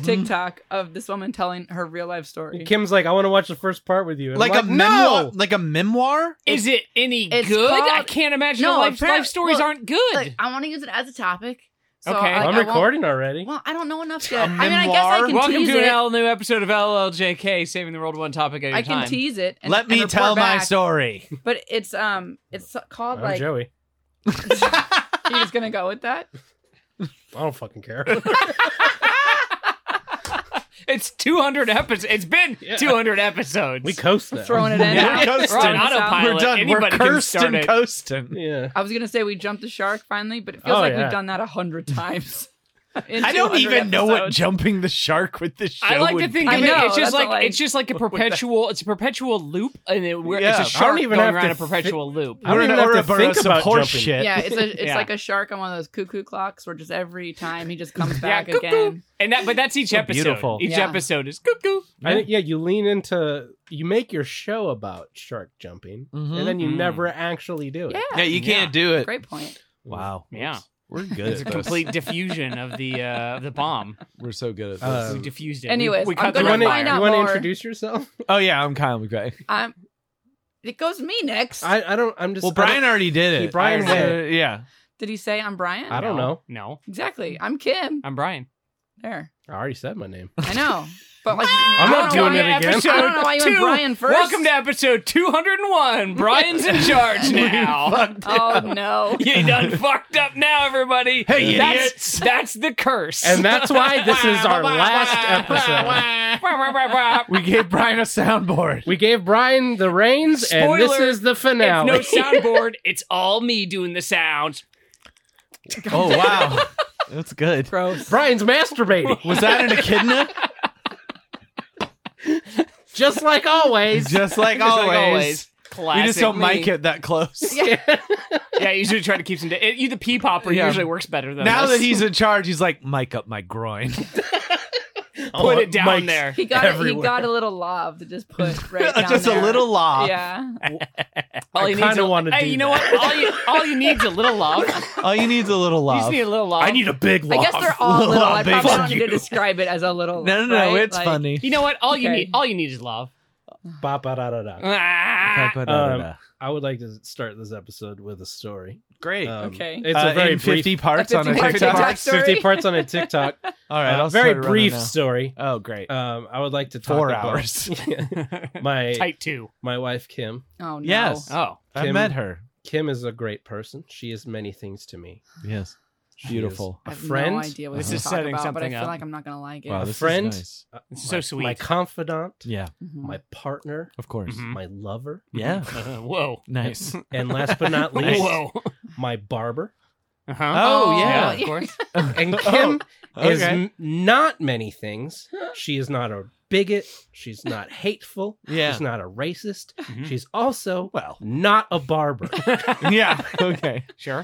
TikTok of this woman telling her real life story. Kim's like, I want to watch the first part with you. And Like I'm a memoir? no! Like a memoir? Is it any It's good? called- I can't imagine No, life apparently- stories well, aren't good. Like, I want to use it as a topic. So Okay. I I'm won't- recording already. Well, I don't know enough yet. A I mean, I guess I memoir? can Welcome tease to it. an all new episode of LLJK, saving the world one topic at a I time. can tease it. And, Let and me report tell my back. story. But it's called I'm like. Joey. You just gonna go with that? I don't fucking care. It's 200 episodes. It's been 200 episodes. We coast now. Throwing it in. Yeah. We're We're on coasting. autopilot. We're done. Anybody We're can cursed start and it. coasting. Yeah. I was gonna say we jumped the shark finally, but it feels Oh, like yeah. we've done that 100 times. in I don't 200 even know what episodes. jumping the shark with this show I like to would think I of it. know, It's just that's like it's just like a perpetual. It's a perpetual loop, and Yeah. it's a shark even going have around to a perpetual loop. I don't even have to think about horse jumping. shit. Yeah, it's Yeah. like a shark on one of those cuckoo clocks where just every time he just comes Yeah, back cuckoo. again. And that's each So episode. beautiful. Each Yeah. episode is cuckoo. I think, you lean into, you make your show about shark jumping, and then you Mhm. never actually do it. Yeah, Yeah, you can't do it. great point. Wow. Yeah, We're good it's a at this. complete diffusion of the bomb. We're so good at this. Uh, We diffused it. Anyways, we I'm cut the You gonna want red find wire. out to more. introduce yourself? oh, yeah, I'm Kyle McVeigh. It goes to me next. I don't, I'm just. Well, Brian already did it. Brian went. Yeah. Did he say I'm Brian? I don't know. No, Exactly. I'm Kim. I'm Brian. There. I already said my name. I know. But like, I'm not doing it again. I don't know why you went Brian first. Welcome to episode 201. Brian's in charge now. Oh no. You done fucked up now, everybody. Hey, that's, idiots. That's the curse. And that's why this is our last episode. We gave Brian a soundboard. We gave Brian the reins, and this Spoiler, is the finale. It's no soundboard. It's all me doing the sounds. Oh, wow. That's good. Gross. Brian's masturbating, Was that an echidna? just like always. Just like Just like always. Classic You just don't me. mic it that close. Yeah, I usually try to keep some. You the pea popper Yeah. usually works better than Now this. that he's in charge, he's like, mic up my groin. put it down Mike's there. He got everywhere. he got a little lob to just put right down Just there. a little lob. Yeah. All I you need is kinda a- wanna Hey, do you know that. what? All you need is a little love. All you need is a little You just love. need a little love. I need a big I lob. guess they're all little. I Big probably fuck don't need you. to describe it as a little. No, right? it's Like, funny. You know what? All you Okay. need is love. Ba-ba-da-da-da. Ah. I would like to start this episode with a story. Great. Okay. It's a very in 50 brief, parts on a 50 TikTok. TikTok story. 50 parts on a TikTok. All right, I'll very start running brief now. story. Oh, great. I would like to talk 4 about hours. my Type 2. my wife Kim. Oh no. Yes. Oh. I Kim- met her. Kim is a great person. She is many things to me. Yes. She Beautiful. is I a have friend. no idea what This this is is setting about, but I something feel up. like I'm not gonna like it. Wow, a this friend. is nice. This is so sweet. My confidant. Yeah, Mhm. My partner. of course. Mhm. My lover. Yeah. Whoa. Nice. And last but not least, Whoa. my barber. Uh-huh. Oh, yeah, yeah. of course. And Kim is okay. not many things. She is not a bigot. She's not hateful. Yeah. She's not a racist. Mhm. She's also Well. not a barber. Yeah. Okay. Sure.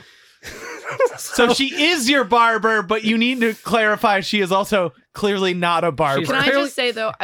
So she is your barber, but you need to clarify she is also clearly not a barber. She's Can I Clearly- just say though,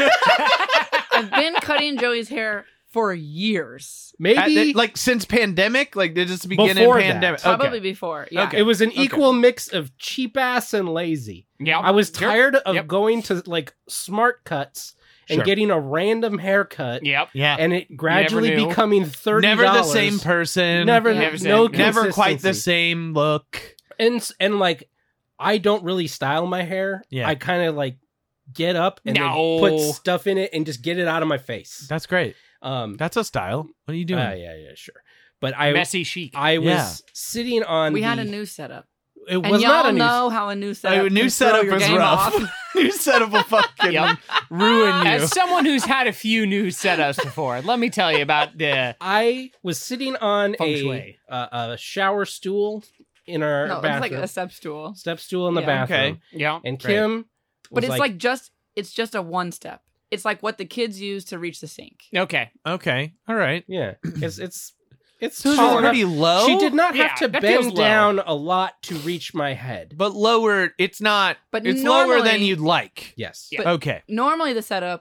I've been cutting Joey's hair for years. Maybe like since pandemic, like did this begin Before in that. pandemic? Probably Okay. before. Yeah. Okay. it was an equal mix of cheap ass and lazy. Yeah. I was Sure. tired of Yep. going to like smart cuts and Sure. getting a random haircut Yep. Yeah. and it gradually knew. becoming $30. Never the same person. Never, Never no same. Never quite the consistency. same look. And like I don't really style my hair. Yeah. I kind of like get up and No. then put stuff in it and just get it out of my face. That's great. Um That's a style. What are you doing? yeah, sure. But I Messy chic. I was Yeah. sitting on we had the- a new setup. it And was y'all not a new know how a new setup A new can throw setup your was game rough. off. New setup will fucking Yep. ruin you. As someone who's had a few new setups before, let me tell you about the I was sitting on Feng a shui. shower stool in our No, it's bathroom. like a step stool. Step stool in the Yeah. bathroom. Okay. yeah. And Great. Kim But was it's like just a one step. It's like what the kids use to reach the sink. Okay. Okay. All right. yeah, it's So is tall it enough. pretty low? She did not have Yeah, to that feels bend low. down a lot to reach my head. But lower, it's not. But It's lower than normally- you'd like. Yes. Yeah. Okay. Normally the setup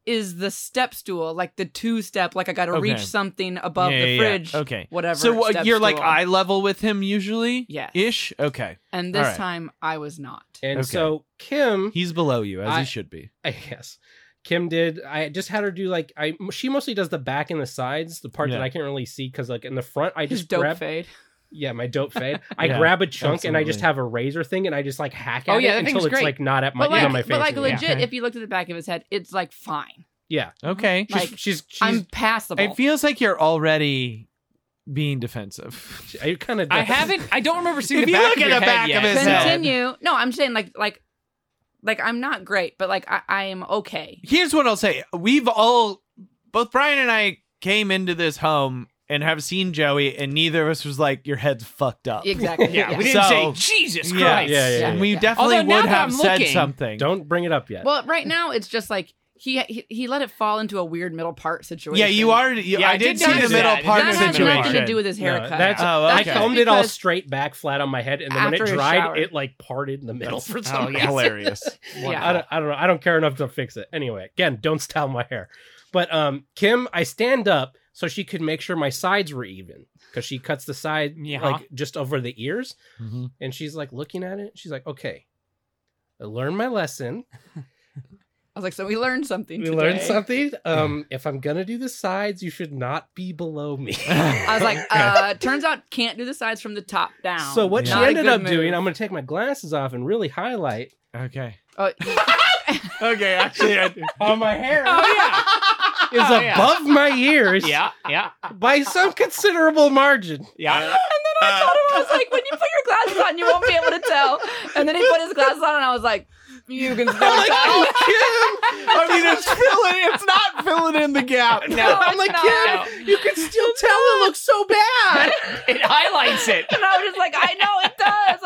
is the step stool, like the 2-step, like I got to Okay. reach something above the fridge. Okay. Whatever. So step you're like stool. eye level with him usually? Yes. Ish? Okay. And this All right. time I was not. And Okay. so Kim, He's below you, as I- he should be. I guess Kim did. I just had her do like she mostly does the back and the sides, the part Yeah. that I can't really see because like in the front I His just dope grab. fade. Yeah, my dope fade. I Yeah, grab a chunk and I just absolutely. have a razor thing and I just like hack at Oh, yeah, it that until thing's it's great. like not at my But like, on my face. but like anymore. legit, Okay. if you looked at the back of his head, it's like fine. Yeah, Okay. Like, she's I'm passable. It feels like you're already being defensive. I kind of. I don't remember seeing If the you back look of at your the head back yet. of his head. Continue. No, I'm saying like I'm not great, but like I am okay. Here's what I'll say. Both Brian and I came into this home and have seen Joey, and neither of us was like, your head's fucked up. Exactly. Yeah, we didn't So- say Jesus Yeah, Christ. yeah. And we Yeah. definitely Although now would that have I'm said looking- something. Don't bring it up yet. Well, right now it's just like he let it fall into a weird middle part situation. Yeah, you are. Yeah, I did see notice the middle that. part That of has the nothing situation. to do with his No, haircut. that's Oh, I okay. combed it all because straight back, flat on my head, and then when it after a dried, shower. it like parted in the middle for some Oh, reason. yeah. Hilarious. Yeah. I don't know. I don't care enough to fix it. Anyway, again, don't style my hair. But Kim, I stand up so she could make sure my sides were even because she cuts the side Yeah. like just over the ears, Mhm. and she's like looking at it. She's like, "Okay, I learned my lesson. I was like, so we learned something. We today. learned something. If I'm gonna do the sides, you should not be below me." I was like, turns out can't do the sides from the top down. So what Yeah. Not she a ended good up move. doing, I'm gonna take my glasses off and really highlight Okay. Oh, Okay. Actually, on my hair. Oh, Is Oh, yeah. above my ears yeah. Yeah. by some considerable margin. Yeah. I told him, I was like, when you put your glasses on, you won't be able to tell. And then he put his glasses on, and I was like, you can still tell. I mean, it's not filling in the gap. No, I'm like, it's Kim, not. you can still tell it looks so bad. It highlights it. And I was just like, I know it does.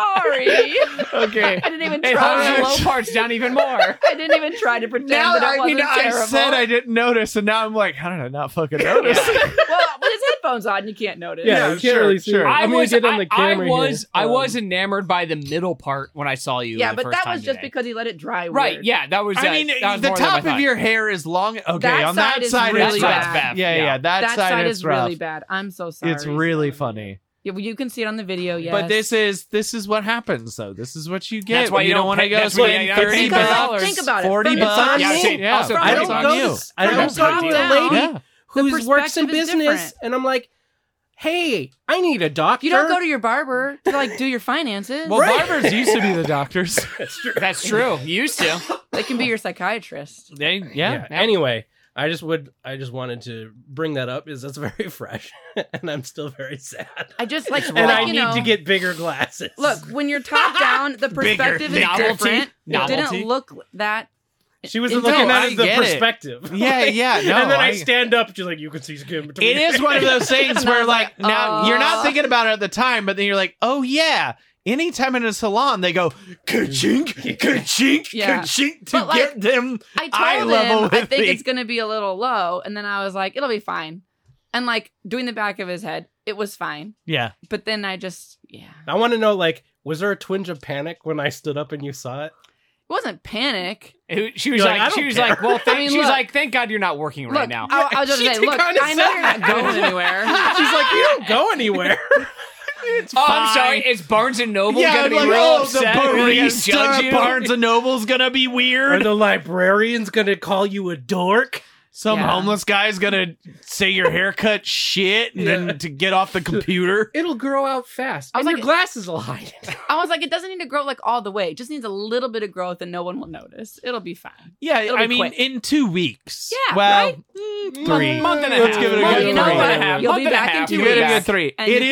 I'm sorry. Okay. I didn't even It holds the try. low parts down even more. I didn't even try to pretend Now that it wasn't I terrible. said I didn't notice, and now I'm like, how did I not fucking notice? Well, with his headphones on, you can't notice. Yeah, you can't really see it. I mean, was, we did on the camera I here. was enamored by the middle part when I saw you. Yeah, the but first that time was just today. because he let it dry Right, weird. yeah, that was. I mean, that was the more than I top of thought. your hair is long. Okay, That on side that is side, really it's bad. rough. Yeah. Yeah. That side is is rough. really bad. I'm so sorry. It's really funny. Yeah, well, you can see it on the video, yes. But this is what happens, though. This is what you get. That's why when you don't want to pay- go that's why spend you don't 30 pay because bucks. think about it. 40 From- bucks. It's on Yeah, me. same. Yeah. Also, From I the don't it's on go. you. I From don't the go top to a down, lady Yeah. who the works in perspective is business, different. and I'm like, "Hey, I need a doctor." You don't go to your barber to like do your finances. Well, barbers used to be the doctors. That's true. That's true. You used to. They can be your psychiatrist. Yeah. Anyway, I just wanted to bring that up. Is that's very fresh, and I'm still very sad. I just like, And I you need know, to get bigger glasses. look, when you're top down, the perspective is Novelty. different. Novelty. It didn't look that. she was No, looking I at it the get it. perspective. Yeah, yeah, no, and then I I- stand up. She's like, "You can see skin between." It is one of those things And I where, was like, like, now you're not thinking about it at the time, but then you're like, oh, yeah. Anytime in a salon, they go, ka-chink, ka-chink, Yeah. ka-chink, to But, like, get them I eye told level him with I think me. it's going to be a little low, and then I was like, it'll be fine. And like doing the back of his head, it was fine. Yeah. But then I just, yeah, I want to know, like, was there a twinge of panic when I stood up and you saw it? it wasn't panic. She was You're like, I like, don't she was care. like, well, I mean, she was look. like, thank God you're not working right Look, now. I was just She saying, did look, kinda I know say you're not that. going anywhere. She's like, "You don't go anywhere." It's Oh, fine. I'm sorry. Is Barnes and Noble Yeah, gonna be like, real oh, upset? the Are they gonna barista judge you? Barnes and Noble's gonna be Are weird. the librarians gonna call you a dork? Some Yeah. homeless guy's gonna say your haircut shit and then to get off the computer. It'll grow out fast. I was And like- your glasses will hide it. I was like, it doesn't need to grow like all the way. It just needs a little bit of growth, and no one will notice. It'll be fine. Yeah, It'll I be mean, quick. in 2 weeks. Yeah, well, right? 3. Month and a Let's half. give it a Well, good you know 3. what? You'll be Month and a back in half. 2 You get a weeks. good 3. And you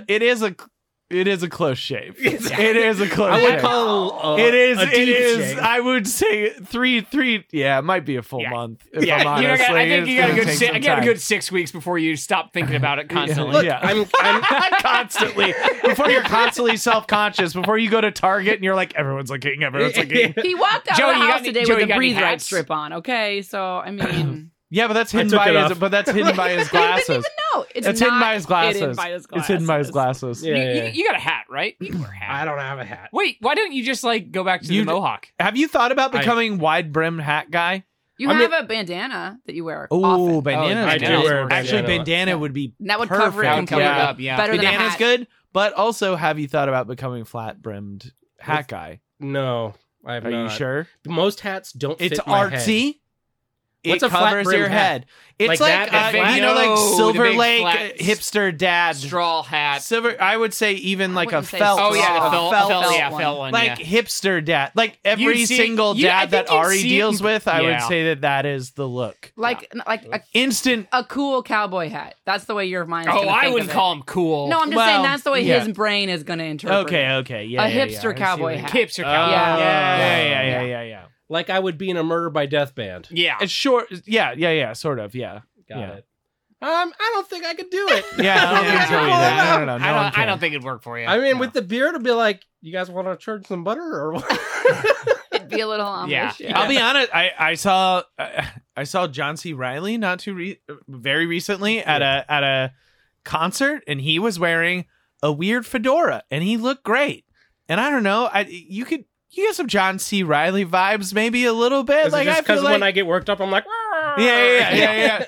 can It is a close shave. It's- It is a close I would shave. call It is. a It deep is. shave. I would say 3. Yeah, it might be a full Yeah. month. If Yeah, I'm honest. I think It's you got a gonna good. take some I got a time. good 6 weeks before you stop thinking about it constantly. Look, Yeah. I'm constantly before you're constantly self-conscious. Before you go to Target and you're like, everyone's looking. He walked out Joey, of you the got house any- today Joey, with you a got any breathe right hats? strip on. Okay, so I mean, Yeah, but that's hidden took by it his. off. But that's hidden by his he didn't glasses. even know. It's It's not hidden by his glasses. hidden by his It's hidden by his glasses. glasses. Yeah. You got a hat, right? You can wear a hat. I don't have a hat. Wait, why don't you just like go back to You the d- mohawk? Have you thought about I- becoming wide brim hat guy? You I have mean- a bandana that you wear Oh, often. bandana. I do wear a Actually, bandana. bandana would be And that would perfect. cover it That would cover it completely. up, yeah. Better than a Bandana's hat. good, but also, have you thought about becoming flat-brimmed hat guy? No, I have Are not. you sure? Most hats don't It's fit my head. artsy. What's It a flat covers brim your hat? head. It's Like like, that, the you know, like big- Silver the big Lake flat hipster dad. Straw hat. Silver. I would say even like a wouldn't say felt. Oh yeah, the straw. felt one. like yeah. hipster dad. Like every You'd see- single you- I dad think that you'd Ari see it deals in- with, I would Yeah. say that is the look. Like Instant. a cool cowboy hat. That's the way your mind's Oh, gonna I think wouldn't of it. call him cool. No, I'm just Well, saying that's the way yeah. his brain is going to interpret Okay, it. okay, yeah. A yeah, hipster yeah. I see cowboy what you- hat. hipster Oh, cowboy. yeah. Like I would be in a Murder by Death band. Yeah. It's short. Yeah, sort of. Yeah. Got Yeah. it. I don't think I could do it. Yeah, I don't think so either. I don't know. No one I can. don't think it'd work for you. I mean, with the beard, I'd be like, "You guys want to churn some butter or what?" It'd be a little Amish. Yeah. I'll be honest. I saw John C. Riley very recently at a concert, and he was wearing a weird fedora, and he looked great. And I don't know, you get some John C. Riley vibes, maybe a little bit. Is it just because when I get worked up, I'm like, yeah.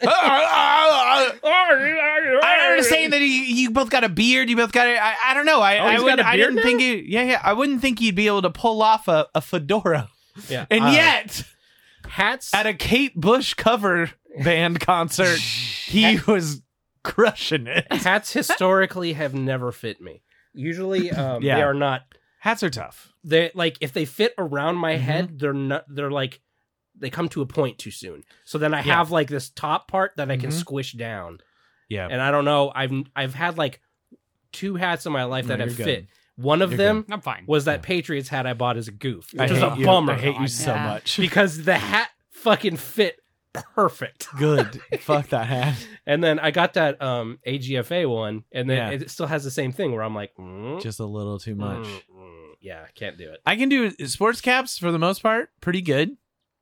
I'm just saying that you both got a beard. You both got a. I don't know. he's got a I beard didn't think you. Yeah. I wouldn't think you'd be able to pull off a fedora. Yeah. And yet, hats at a Kate Bush cover band concert, he was crushing it. hats historically have never fit me. Usually, they are not. Hats are tough. They like if they fit around my head, they're not. They're like they come to a point too soon. So then I have like this top part that I can squish down. Yeah. And I don't know. I've had like 2 hats in my life that No, have you're fit. good. One of You're them I'm fine. was that Patriots hat I bought as a goof, I which was hate a you. bummer. I hate you so Yeah. much. because the hat fucking fit perfect. Good. Fuck that hat. And then I got that AGFA one, and then Yeah. it still has the same thing where I'm like, Just a little too much. yeah, can't do it. I can do sports caps for the most part pretty good.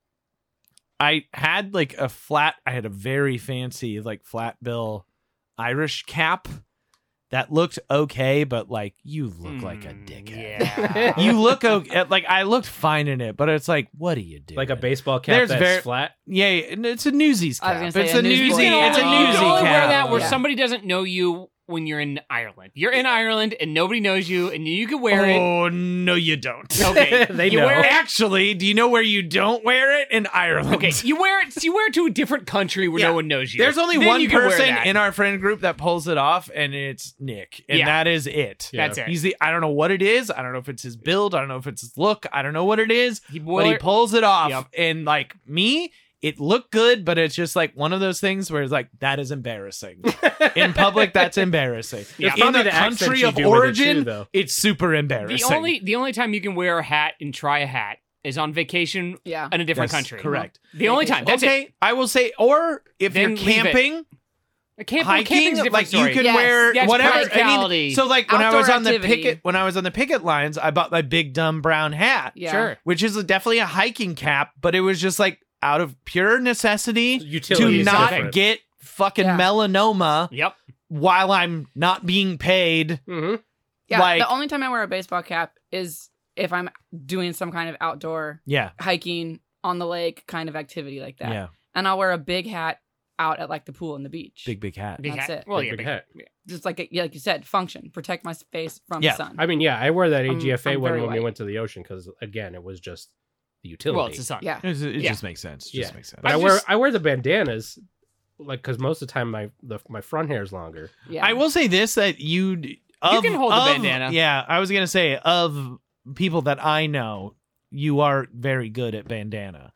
I had like I had a very fancy like flat bill Irish cap that looked okay, but like you look like a dickhead. Yeah. You look okay. Like I looked fine in it, but it's like, what do you do? Like a baseball cap There's that's very- flat. Yeah, and it's a Newsies I was cap. gonna say It's a a newsboy. newsy. You It's a can You newsy can only cap. wear that where Yeah. somebody doesn't know you when you're in Ireland. You're in Ireland and nobody knows you, and you can wear it. Oh no, you don't. Okay, They you know. wear it. Actually, do you know where you don't wear it? In Ireland. Okay, you wear it. You wear it to a different country where Yeah. no one knows you. There's only Then one you can wear person that. in our friend group that pulls it off, and it's Nick, and Yeah. that is it. Yeah. That's it. He's I don't know what it is. I don't know if it's his build. I don't know if it's his look. I don't know what it is. He But he wore- pulls it off, Yep. and like me, it looked good, but it's just like one of those things where it's like that is embarrassing. In public, that's embarrassing. Yeah. In Probably the the accent country you of do with it, origin, too, though. it's super embarrassing. The only time you can wear a hat and try a hat is on vacation Yeah. in a different That's country. correct. The only time. That's okay, I will say, or if Then you're leave it. camping. it. Camping's Hiking, a different like story. you can Yes. wear Yeah, it's whatever. practicality. So like when I Outdoor was on activity. the picket lines, I bought my big dumb brown hat, Yeah. Sure. which is definitely a hiking cap, but it was just like out of pure necessity Utility to is not different. get fucking Yeah. melanoma Yep. while I'm not being paid. Mm-hmm. Yeah, Like- the only time I wear a baseball cap is if I'm doing some kind of outdoor Yeah, hiking on the lake kind of activity like that. yeah, And I'll wear a big hat out at like the pool and the beach. big hat. Big That's hat. it. Well, Big yeah, hat. Yeah. Just like you said, function, protect my face from Yeah. the sun. I mean, yeah, I wear that AGFA I'm one very when we white. went to the ocean because again, it was just the utility. Well, it's the sun. yeah. It Yeah. just makes sense. It just makes sense. But I I wear the bandanas, like because most of the time my front hair is longer. Yeah. I will say this: that you can hold the bandana. Yeah, I was gonna say of people that I know, you are very good at bandana.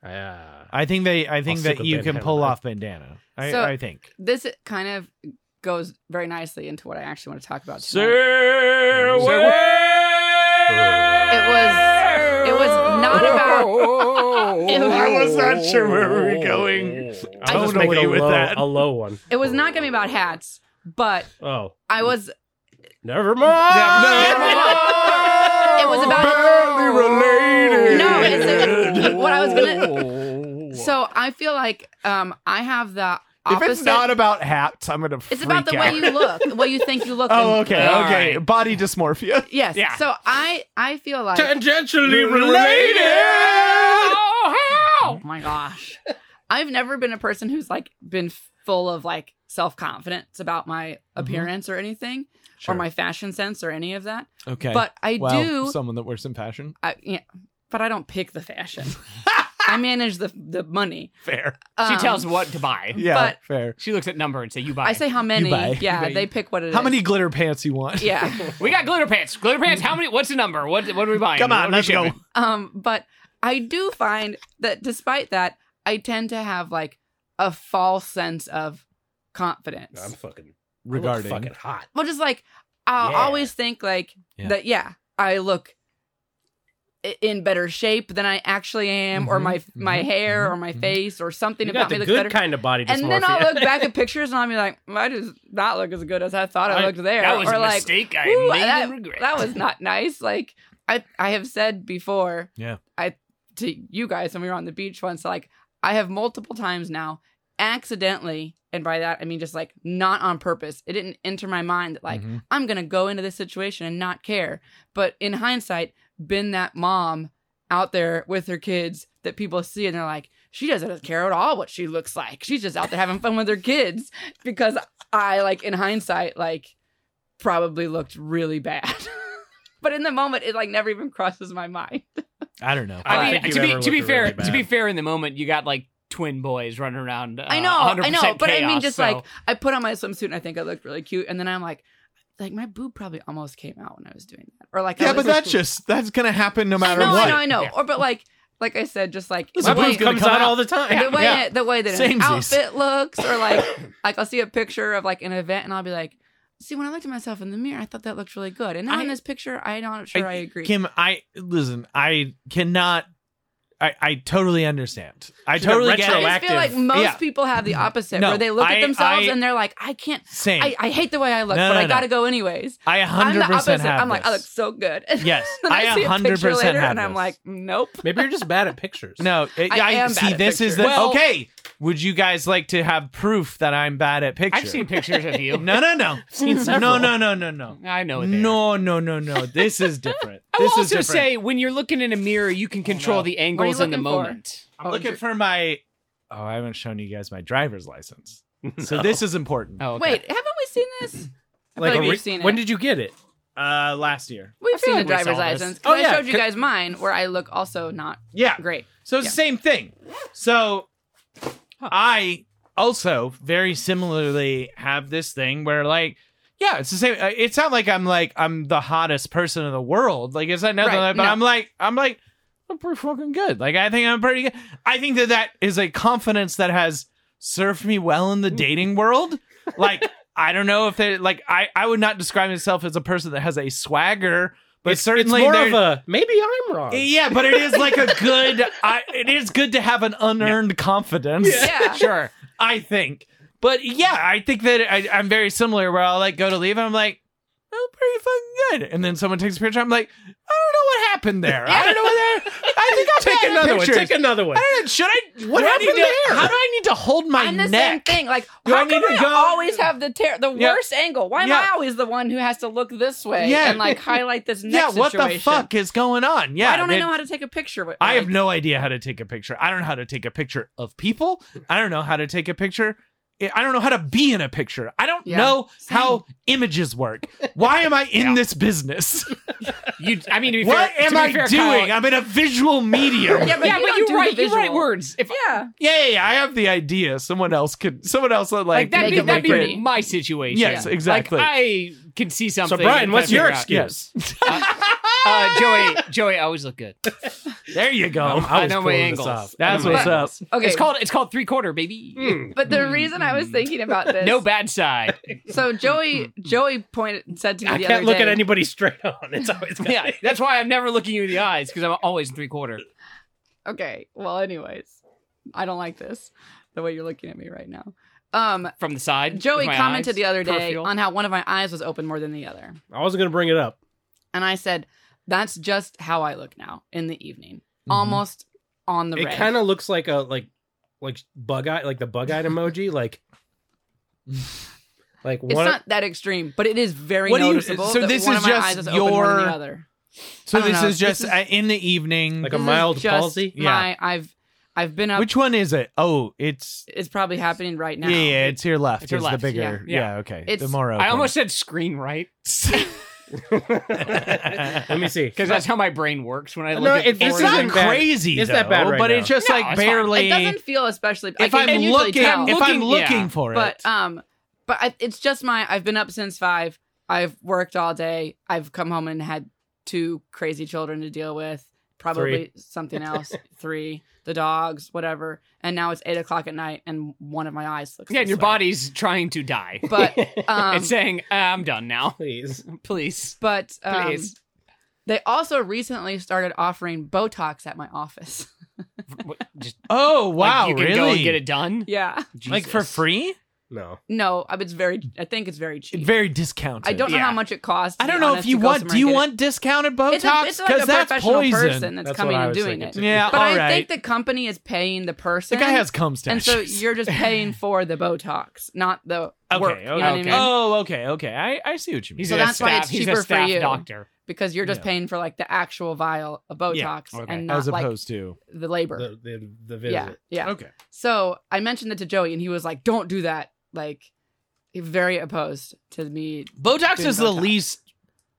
I think stick that with you can bandana. pull off bandana. So- I think. This kind of goes very nicely into what I actually want to talk about Say tonight. It was not about. I was not sure where we were going. I'll just make it Tonally with that. a low one. It was not going to be about hats, but Oh, I was. never mind. It was about. related. No, it's what I was gonna. So I feel like I have the If opposite. it's not about hats, I'm gonna. It's about the way you look, the way you think you look. Oh, and- okay, All okay. right. Body dysmorphia. Yes. Yeah. So I feel like. Tangentially related. Oh my gosh. I've never been a person who's like been full of like self-confidence about my appearance or anything, Sure. or my fashion sense or any of that. Okay. But I well, do. someone that wears some fashion. But I don't pick the fashion. I manage the money. Fair. She Um, tells what to buy. Yeah, but- fair. She looks at number and say, "You buy." I say how many. buy. Yeah, You buy. they pick what it is. How many glitter pants you want? Yeah. we got glitter pants. Glitter pants. How many? What's the number? What are we buying? Come What on, are we let's go. shipping? But I do find that despite that, I tend to have like a false sense of confidence. I'm fucking Regarding. fucking hot. Well, just like I'll Yeah. always think like Yeah. that. Yeah, I look in better shape than I actually am, or my hair, or my face, or something You about got the me looks good better. kind of body dysmorphia. And then I'll look back at pictures and I'll be like, I just not look as good as I thought I looked there. That was or a like, mistake I "Ooh, made that, and regret." that was not nice. Like I have said before, Yeah. to you guys when we were on the beach once, like I have multiple times now accidentally, and by that I mean just like not on purpose. It didn't enter my mind that like Mhm. I'm gonna go into this situation and not care. But in hindsight, been that mom out there with her kids that people see and they're like, she doesn't care at all what she looks like. She's just out there having fun with her kids. Because I, like, in hindsight, like, probably looked really bad. But in the moment, it, like, never even crosses my mind. I don't know. I don't I think mean, you've ever to be looked fair, really bad. to be fair, in the moment, you got like twin boys running around. I know, 100% but I mean, chaos, just so- like, I put on my swimsuit and I think I looked really cute. And then I'm like, my boob probably almost came out when I was doing that. Or like, I Yeah, was, but that's gonna happen no matter what. I know. Yeah. Or, but like I said, just like, Listen, the way- boob's gonna comes come out out. all the time. the way Yeah. the way that Samesies. an outfit looks, or like I'll see a picture of like an event and I'll be like, see, when I looked at myself in the mirror, I thought that looked really good, and now in this picture, I'm not sure I agree. Kim, I cannot. I totally understand. I She's a totally get I it. just feel like most Yeah. people have the opposite, No, where they look I- at themselves I- and they're like, I can't. Same. I hate the way I look, No, but no, I no. gotta go anyways. I I'm the 100% opposite. have I'm like, I look this. so good. Yes, then I see a picture 100% later, have and I'm this. like, nope. Maybe you're just bad at pictures. No, I am see. bad at This is pictures. the Well- okay. Would you guys like to have proof that I'm bad at pictures? I've seen pictures of you. No. seen No, several. no. I know what they are. No. This is different. I will This is also different. say, when you're looking in a mirror, you can control no. the angles in the looking for? moment. I'm looking for my. Oh, I haven't shown you guys my driver's license. So this is important. Oh, okay. Wait, haven't we seen this? I feel like Like, we've seen it. when did you get it? Last year. We've feel seen the like we driver's saw this. license. Oh, 'Cause yeah, I showed you 'cause- guys mine, where I look also not Yeah. great. So it's the same thing. So I also very similarly have this thing where like, yeah, it's the same. It's not like I'm the hottest person in the world. Like it's not nothing. Right, Like, but no. I'm pretty fucking good. Like I think I'm pretty good. I think that is a confidence that has served me well in the dating world. Like I don't know if they like I would not describe myself as a person that has a swagger, but It's certainly more there- of a maybe I'm wrong. yeah, but it is like a good. It is good to have an unearned confidence. Yeah. Sure. I think. But yeah, I think that I'm very similar. Where I'll like go to leave, and I'm like, oh, pretty fucking good. And then someone takes a picture. I'm like, I don't know what happened there. I don't know what. I think I'll Take another one. Take another one. Should I? What do I happened need to- there? How do I need to hold my I'm the neck? same thing. Like, Do I how need come to I go- always have the Yeah. worst angle? Why am Yeah. I always the one who has to look this way Yeah. and like highlight this Yeah, next what situation? the fuck is going on? Yeah, Why don't I know how to take a picture? With, I have like- no idea how to take a picture. I don't know how to take a picture of people. I don't know how to take a picture. I don't know how to be in a picture. I don't Yeah, know same. how images work. Why am I in this business? I mean, to be What fair, am to be I fair, doing? Kyle, I'm in a visual medium. Yeah, but you don't do the you write visual. words. If Yeah. Yeah, I have the idea. Someone else would like that'd Make be, it that'd look be pretty. my situation. Yes, exactly. Like, I can see something. So Brian, and what's kinda your figure out. excuse? Joey, I always look good. There you go. I was know my pulling angles. this off. That's I know what's my up. angles. Okay. It's called 3/4, baby. But the reason I was thinking about this, No bad side. So Joey said to me I the can't other look day, at anybody straight on. It's always gonna Yeah, be- that's why I'm never looking you in the eyes because I'm always 3/4. Okay, well, anyways, I don't like this the way you're looking at me right now. From the side. Joey with my commented eyes, the other day peripheral. on how one of my eyes was open more than the other, I wasn't gonna bring it up. and I said, "That's just how I look now in the evening, Mm-hmm. almost on the It red." kind of looks like a like bug eye, like the bug-eyed emoji, like It's one. not that extreme, but it is very What do you- noticeable. so that this one is of my just eyes is open more than your- the other. So I don't this know. is just This is- in the evening. Like a This is mild just palsy? Yeah. I've been up. Which one is it? Oh, it's It's probably happening right now. yeah, it's your left. It's your is left, the bigger. yeah. Yeah, okay. It's- the more open. I almost said screen right Let me see. because that's how my brain works when I look No, at it's It's Isn't not bad. crazy. It's that bad though, right but now. it's just No, like it's fine. barely. It doesn't feel especially. if I can I'm usually looking, tell. if I'm Looking, looking yeah. for it, But it's just I've been up since 5. I've worked all day. I've come home and had 2 crazy children to deal with. Probably something else. 3, the dogs, whatever. And now it's 8:00 at night, and one of my eyes looks. yeah, and this your way. body's trying to die. But It's saying, I'm done now. Please. Please. but Please. they also recently started offering Botox at my office. Just, Oh, wow, like, you can really? go and get it done? Yeah. Like for Jesus. free? No. No, I think it's very cheap. Very discounted. I don't know Yeah. how much it costs. to I be don't know if honest, you to go want. somewhere Do you and get want discounted it. Botox? It's like a that's professional poison. person that's That's coming what I and was doing it. thinking, too. Yeah, But all I right. think the company is paying the person. The guy has cum stashes. and so you're just paying for the Botox, not the work. You know what I mean? Oh, okay. I see what you mean. He's So a that's why staff, it's he's a cheaper for staff you. doctor. Because you're just Yeah. paying for like the actual vial of Botox Yeah, okay. and not as like opposed to the labor. The visit. yeah, yeah. okay. So I mentioned it to Joey, and he was like, "Don't do that." Like, he's very opposed to me. Botox Doing is the Botox. least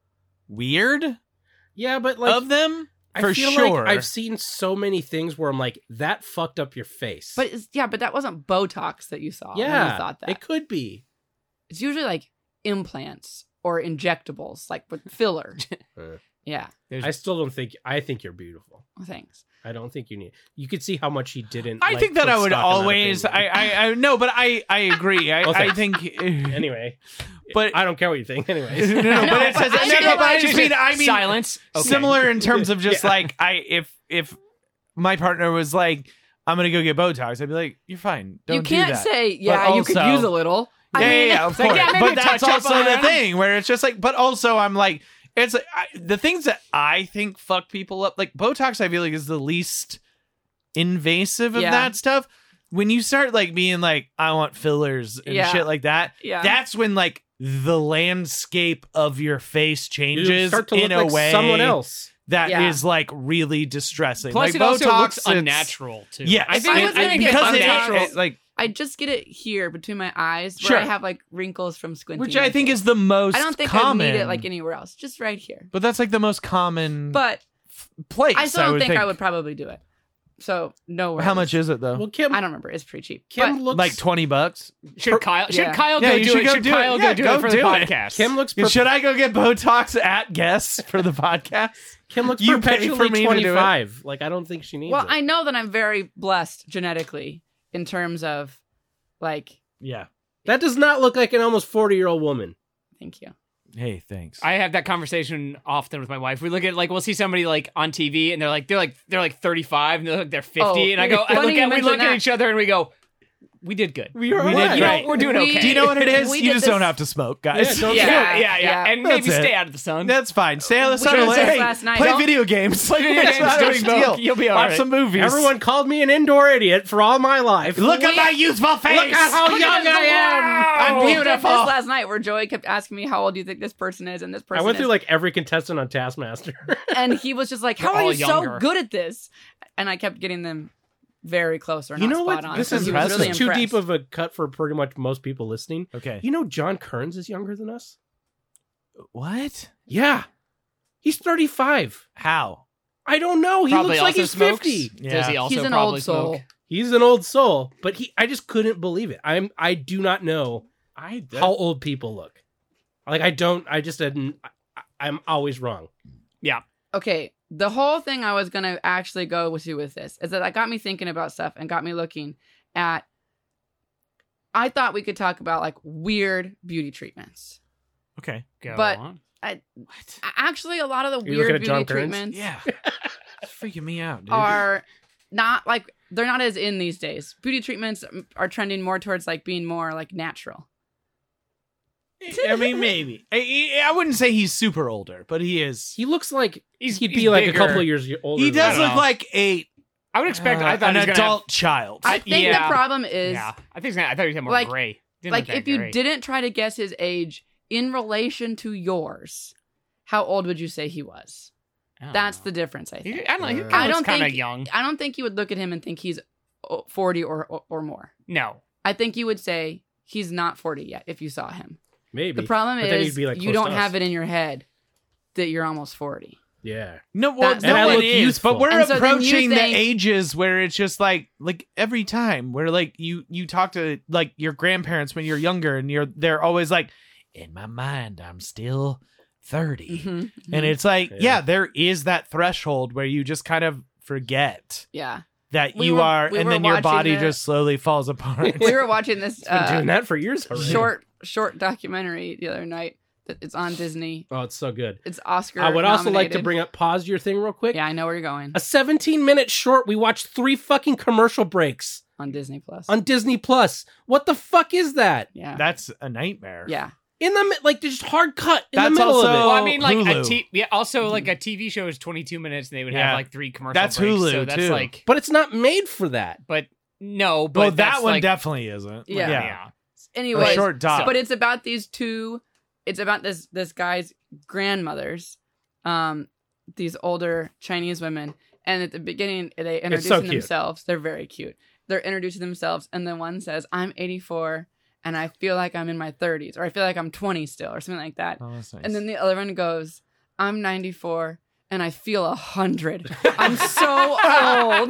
weird Yeah, but like of them I for feel sure. like I've seen so many things where I'm like, that fucked up your face. But but that wasn't Botox that you saw. when yeah, you thought that. it could be. It's usually like implants or injectables, like with filler. Uh, Yeah. I still don't think. I think you're beautiful. Well, thanks. I don't think you need. You could see how much he didn't. I like, think that put I would stock in that always. opinion. I no, but I agree. Well, I thanks. think. Anyway, But I don't care what you think. Anyways, no, No, but it says but I no, feel but I like- just mean I mean silence. Okay. similar in terms of just Yeah. like if my partner was like, I'm gonna go get Botox, I'd be like, you're fine. Don't you can't do that. say, yeah, you could also- use a little. Yeah, of like, course. yeah, maybe but a that's touch-up also the on. thing where it's just like, but also I'm like, it's like, the things that I think fuck people up, like Botox, I feel like is the least invasive of Yeah. that stuff. When you start like being like, I want fillers and Yeah. shit like that, Yeah. that's when like the landscape of your face you changes start to look in a like way someone else. that Yeah. is like really distressing. Plus, like it also Botox, looks it's- unnatural too. Yes, I think I was gonna get because unnatural. like I just get it here between my eyes where Sure. I have like wrinkles from squinting. which I my think face. is the most I don't think common. I need it like anywhere else. Just right here. but that's like the most common But place. I still don't would think I would probably do it. So no worries. How much is it though? Well, Kim, I don't remember. It's pretty cheap. Kim But looks Like $20. Should Kyle? Should Yeah. Kyle Yeah, go you do should it? go Should do it. Kyle Yeah, go do go it for the do it. podcast? Kim looks. Should I go get Botox at guests for the podcast? Kim looks You pay perpetually for me to do it? 25. Like I don't think she needs well, it. I know that I'm very blessed genetically in terms of like. Yeah. That does not look like an almost 40-year-old woman. Thank you. Hey, thanks. I have that conversation often with my wife. We look at like we'll see somebody like on TV and they're like 35 and they're 50 Oh, and I go funny you we look mention at that. each other and we go, we did good. We are did right. great. We're doing We- okay. Do you know what it is? We You did just this- don't have to smoke, guys. Yeah, don't yeah, Yeah, yeah, yeah. and maybe That's it. stay out of the sun. That's fine. Stay on the We sun. did this Hey, last night. play Don't- video games. Play video That's games, not a don't big smoke. deal. You'll be all Watch right. some movies. Everyone called me an indoor idiot for all my life. look at my youthful face. Look at how Look young at this. I am. I'm We did beautiful. this last night where Joey kept asking me how old do you think this person is and this person I went is. through like every contestant on Taskmaster. And he was just like, They're "How are all you younger. so good at this?" And I kept getting them very close or You not know spot what? on. This so is he was impressive. really This is too impressed. deep of a cut for pretty much most people listening. Okay. You know John Kearns is younger than us? What? Yeah. He's 35. How? I don't know. He Probably looks like also he's smokes. 50. Does he also He's an probably old soul. smoke? He's an old soul, but I just couldn't believe it. I do not know how old people look. Like I just didn't I'm always wrong. Okay, the whole thing I was gonna actually go with you with this is that got me thinking about stuff and got me looking at. I thought we could talk about like weird beauty treatments. Okay. Go But- on. Actually, a lot of the You weird looking at beauty John Kearns? treatments Yeah. It's freaking me out, dude. are not like they're not as in these days. Beauty treatments are trending more towards like being more like natural. I mean, maybe. I wouldn't say he's super older, but he is. He looks like He's he'd he's be like bigger. a couple of years older. He than does us. look know. like I would expect. I thought an he was gonna adult child. I think Yeah. the problem is Yeah, I think I thought he was more Like- gray. Didn't like look that if you gray. didn't try to guess his age in relation to yours, how old would you say he was? That's the difference, I think. I don't know. He I don't kind of think- young. I don't think you would look at him and think he's 40 or more. No. I think you would say he's not 40 yet if you saw him. Maybe. The problem But then is he'd be, like, you close don't to have us. it in your head that you're almost 40. Yeah. No, well, That's- no And I one look is, youthful. but we're And so then you approaching the think- ages where it's just like every time where like you talk to like your grandparents when you're younger and they're always like, in my mind I'm still 30, Mhm. and it's like Yeah. there is that threshold where you just kind of forget Yeah. that We you were- are, we and were then your watching body the- just slowly falls apart. We were watching this Been doing that for years already. short documentary the other night that it's on Disney. Oh, it's so good. It's Oscar I would also like to nominated. bring up, pause your thing real quick. Yeah, I know where you're going. A 17-minute short. We watched 3 fucking commercial breaks On Disney Plus. on Disney Plus. What the fuck is that? Yeah. That's a nightmare. Yeah. In the like, just hard cut in That's the middle also- of Well, it. I mean, like Hulu. also like a TV show is 22 minutes, and they would have Yeah. like 3 commercial That's breaks. Hulu, so that's too. like, But it's not made for that. but no, but Well, that's that one like, definitely isn't. Yeah. yeah. Anyways, A short doc. but it's about these two. It's about this guy's grandmothers, these older Chinese women, and at the beginning they introduce so cute. themselves. They're very cute. They're introducing themselves, and then one says, "I'm 84, and I feel like I'm in my 30s, or I feel like I'm 20 still, or something like that." Oh, that's nice. And then the other one goes, "I'm 94, and I feel 100. I'm so old."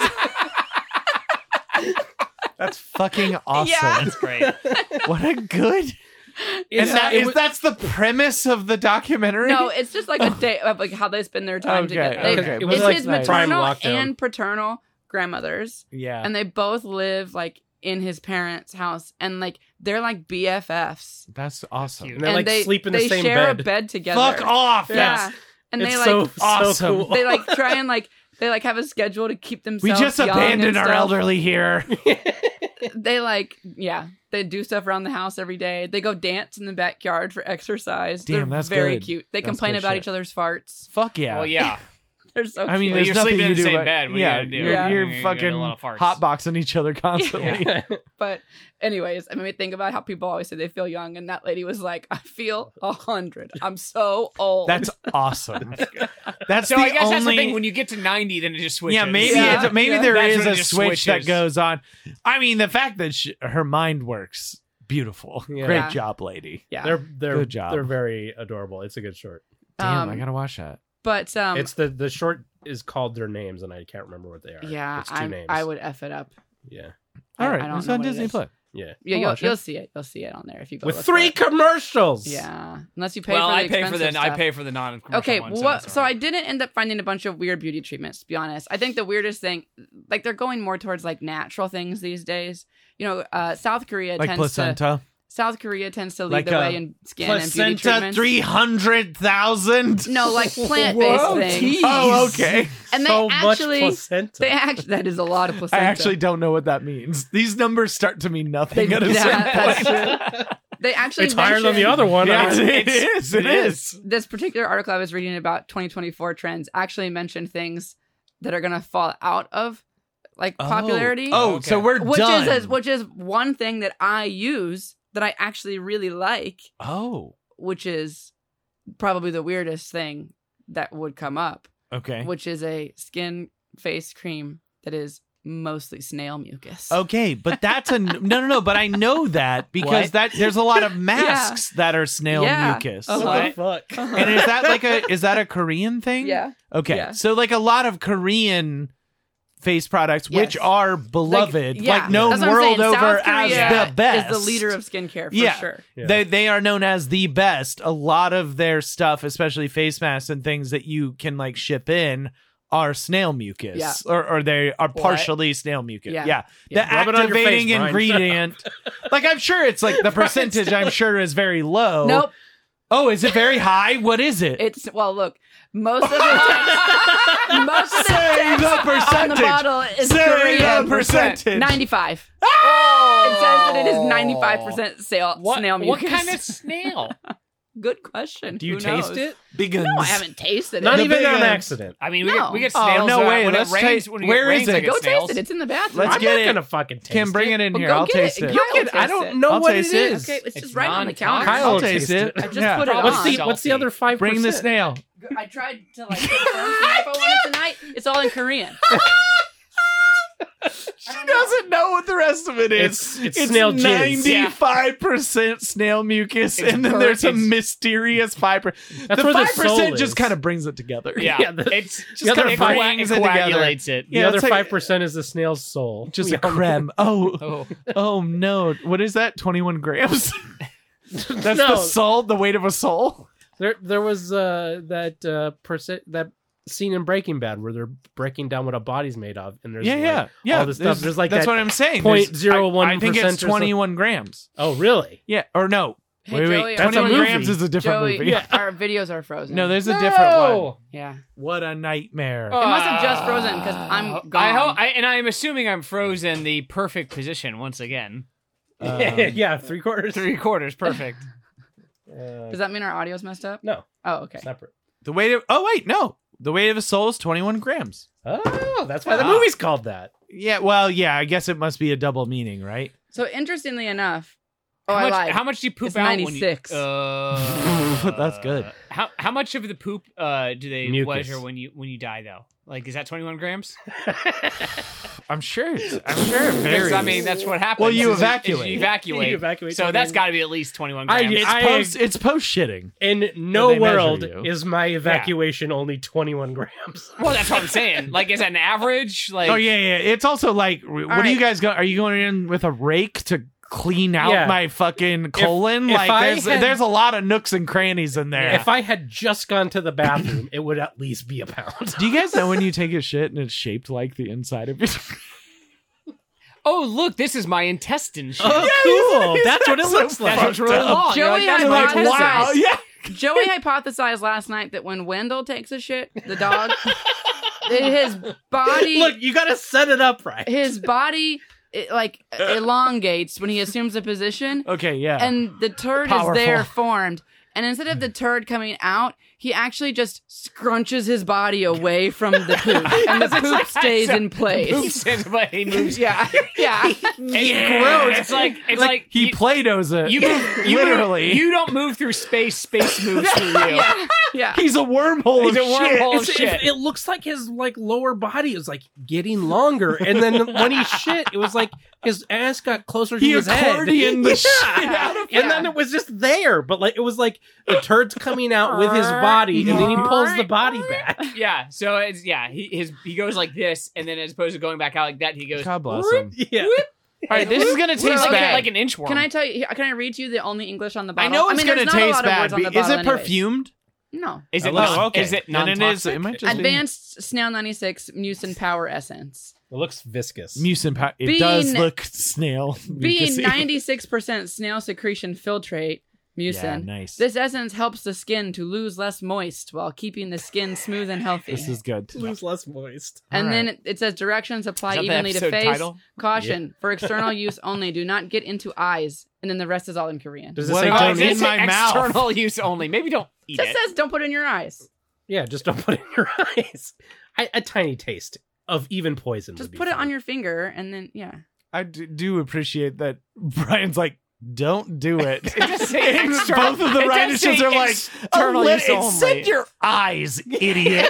That's fucking awesome. Yeah. That's great. What a good. It's And it was- that's the premise of the documentary? No, it's just like a day of like how they spend their time Okay, together. okay. It was It's like his nice. prime maternal lockdown. and paternal grandmothers, Yeah. and they both live like in his parents' house, and like they're like BFFs, That's awesome. cute. And they and like they sleep in the they same share bed. a bed together. Fuck off. Yeah, That's- and it's they like so awesome. cool. they like try and like they like have a schedule to keep We themselves. just young abandoned and our stuff. elderly here. They like they do stuff around the house every day. They go dance in the backyard for exercise. Damn, They're that's very good. cute. They That's complain good about shit. each other's farts. Fuck yeah. Well, yeah. They're so I mean, cute. there's You're nothing sleeping you in the do same but- bed. What are you yeah, gonna do? you're, Yeah. you're You're gonna fucking get a lot of farts. hotboxing each other constantly. But anyways, I mean, think about how people always say they feel young, and that lady was like, "I feel 100. I'm so old." That's awesome. That's So the I guess only. that's the thing. When you get to 90, then it just switches. Yeah, maybe Yeah. maybe Yeah. there That's is when it a just switch that switches. goes on. I mean, the fact that her mind works beautiful. Yeah. Great Yeah. job, lady. yeah. They're Good job. They're very adorable. It's a good short. Damn, Um, I gotta watch that. But It's the short is called Their Names, and I can't remember what they are. yeah, it's 2 names. I would f it up. Yeah, All right, I don't it's know on what it Disney is. Plus. yeah. Yeah, I'll you'll watch it. you'll see it. You'll see it on there if you go With look 3 for it. commercials. Yeah, unless you pay. Well, for the I pay for the expensive stuff. I pay for the non-commercial Okay, one, what? that's So all I right. didn't end up finding a bunch of weird beauty treatments. To be honest, I think the weirdest thing, like they're going more towards like natural things these days. You know, South Korea Like placenta. South Korea tends to lead Like the a way in skin and beauty Placenta treatments. 300,000. No, like plant-based Whoa, things. geez. Oh, okay. And they so actually, much placenta. that is a lot of I placenta. actually don't know what that means. These numbers start to mean nothing They- at a yeah, certain that's point. true. They actually it's higher than the mentioned- other one. Yeah, I mean, it is. It is. This particular article I was reading about 2024 trends actually mentioned things that are going to fall out of like popularity. Oh, Okay. so we're which done. is which is one thing that I use that I actually really like, Oh, which is probably the weirdest thing that would come up, okay. which is a skin face cream that is mostly snail mucus. Okay, but that's a no. But I know that because What? that there's a lot of masks that are snail Yeah. mucus. Uh-huh. what the fuck? And is that like is that a Korean thing? Yeah. Okay, Yeah. so like a lot of Korean face products, Yes. which are beloved, yeah. like known That's what I'm world saying. over South as Korea the best. Is the leader of skincare for Yeah. sure. Yeah. They are known as the best. A lot of their stuff, especially face masks and things that you can like ship in, are snail mucus, Yeah. or they are partially snail mucus. Yeah. Yeah, Yeah. the Rub it on your activating face, Brian. ingredient. Like I'm sure it's like the percentage. I'm sure is very low. Nope. Oh, is it very high? What is it? It's look, most of the text, Say the on the percentage. bottle is Say Korean. the percentage. 95. Oh! It says that it is 95% snail What mucus. kind of snail? Good question. Do you Who taste knows? it? Biggins. No, I haven't tasted it. Not The even big on one. accident. I mean, No. we get Oh, snails. no way. When Let's it rains, taste- when it where is rains, I it? get Go snails. taste it. It's in the bathroom. Let's I'm get not it. gonna fucking taste Kim, bring it in Well, here. go I'll get it. taste it. Kyle Look will at, I taste don't it. know I'll what taste it it. is. Okay, it's It's just right on the non-toxic. counter. Kyle I'll will taste taste it. I just Yeah. put it What's on. the Salty. other 5%? Bring the snail. I tried to like confirm some info on it tonight. It's all in Korean. She doesn't know what the rest of it is. It's snail jizz. 95% snail mucus, It's and then there's a it's- mysterious 5%. That's The where the 5% soul just is. kind of brings it together. Yeah, Yeah, the- it's the other it five- brings it together. coagulates it. The Yeah, other it's like- 5% is the snail's soul. Just We a all know. creme. Oh, Oh, oh no. What is that? 21 grams? That's the No. soul, the weight of a soul? There was that scene in Breaking Bad where they're breaking down what a body's made of, and there's Yeah. all this stuff. There's like that's that what I'm saying. 0.01% I think it's or 21 grams. Oh, really? Yeah, or no. Hey, wait, Joey, wait. that's a 21 movie. grams is a different Joey, movie. our videos are frozen. No, there's a different one. Yeah. What a nightmare. It must have just frozen because I'm gone. I'm assuming I'm frozen the perfect position once again. Yeah, 3/4. 3/4, perfect. Does that mean our audio's messed up? No, Oh, okay. separate. The weight of the weight of a soul is 21 grams. Oh, that's why the Wow. movie's called that. Yeah, well, yeah, I guess it must be a double meaning, right? So interestingly enough, I How lied. much do you poop It's out 96. when you? That's good. How much of the poop do they Mucus. measure when you die though? Like, is that 21 grams? I'm sure it Because varies. I mean, that's what happens. Well, you is evacuate. You evacuate. You evacuate So 21 that's got to be at least 21 grams. It's post shitting. In no They measure world you. is my evacuation only 21 grams. Well, that's what I'm saying. Like, is that an average? Like, Oh yeah. It's also like, what do right. you guys go? Are you going in with a rake to clean out Yeah. my fucking colon? if like, I there's had- there's a lot of nooks and crannies in there. If I had just gone to the bathroom, it would at least be a pound. Do you guys know when you take a shit and it's shaped like the inside of your? oh, look, this is my intestine. Shit. Oh, cool. That's what it looks like. That's what's really long. You're Joey like, that's had my lots of intestine. wow. yeah. Joey hypothesized last night that when Wendell takes a shit, the dog, his body, Look, you gotta set it up right. his body, elongates when he assumes a position, Okay, yeah. and the turd Powerful. is there formed. And instead of the turd coming out, he actually just scrunches his body away from the poop, and the poop stays in place. He moves. Yeah, yeah. It's gross. It's like he you, Play-Dohs it. you move, literally. You don't move through space. Space moves through you. Yeah, yeah. He's a wormhole He's of a wormhole of shit. shit. It looks like his lower body is getting longer, and then when he shit, it was like his ass got closer to He his head. accordioned the shit out of And then it was just there, but it was like the turd's coming out with his body, and then he pulls the body back. Yeah. So it's he goes like this, and then as opposed to going back out like that, he goes. God bless him. Yeah, All right, this is gonna taste Okay. bad. like an inchworm. Can I tell you? Can I read to you the only English on the I bottle? know it's mean, gonna there's not a taste lot of bad. words on the Is bottle it anyways. perfumed? No. Is it? Oh, okay. Is it Then it is. non-toxic? It might just be Advanced Snail 96 Mucin Power Essence. it looks viscous. mucin. It Being- does look snail. Being mucusy. 96% snail secretion filtrate, mucin, Yeah, nice. this essence helps the skin to lose less moist while keeping the skin smooth and healthy. This is good. Looks less moist. And All then it says directions apply Is that the evenly to episode face. title? Caution, for external use only. Do not get into eyes. And then the rest is all in Korean. Does it What say about don't in eat? It's my mouth? external use only. Maybe don't eat Just it. says don't put it in your eyes. Yeah, just don't put it in your eyes. A tiny taste of even poison. Just would be put it fine. on your finger and then, yeah. I do appreciate that Brian's like, don't do it. It does say And external- both of the it does Rhinishes say are like, external use it only. said your eyes, idiot.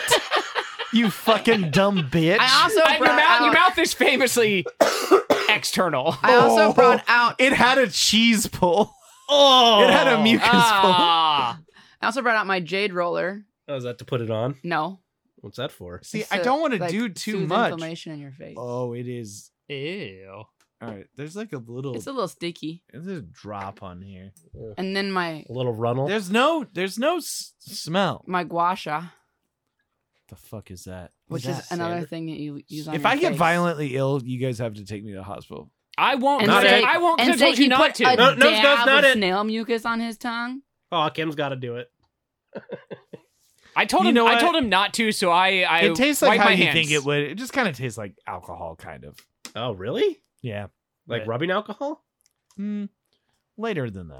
You fucking dumb bitch. I also brought Your out, mouth is famously external. I also brought out It had a cheese pull. Oh, It had a mucus pull. Ah. I also brought out my jade roller. Oh, is that to put it on? No. What's that for? See, It's I don't want to like, do too soothe much. inflammation in your face. Oh, it is. Ew. All right, there's like a little. It's a little sticky. There's a drop on here. And then my A little runnel. There's no smell. gua sha, The fuck is that? which is another thing that you use on If your I get face. violently ill, you guys have to take me to the hospital. I won't. And Not say, it. I won't. 'Cause and I say told you he not put to. a No, no, dab not of it. snail mucus on his tongue. Oh, Kim's got to do it. I told You him. know I what? told him not to. So I It tastes like wipe how my you hands. think it would. It just kind of tastes like alcohol, kind of. Oh, really? Yeah. Like But- rubbing alcohol? Later than that.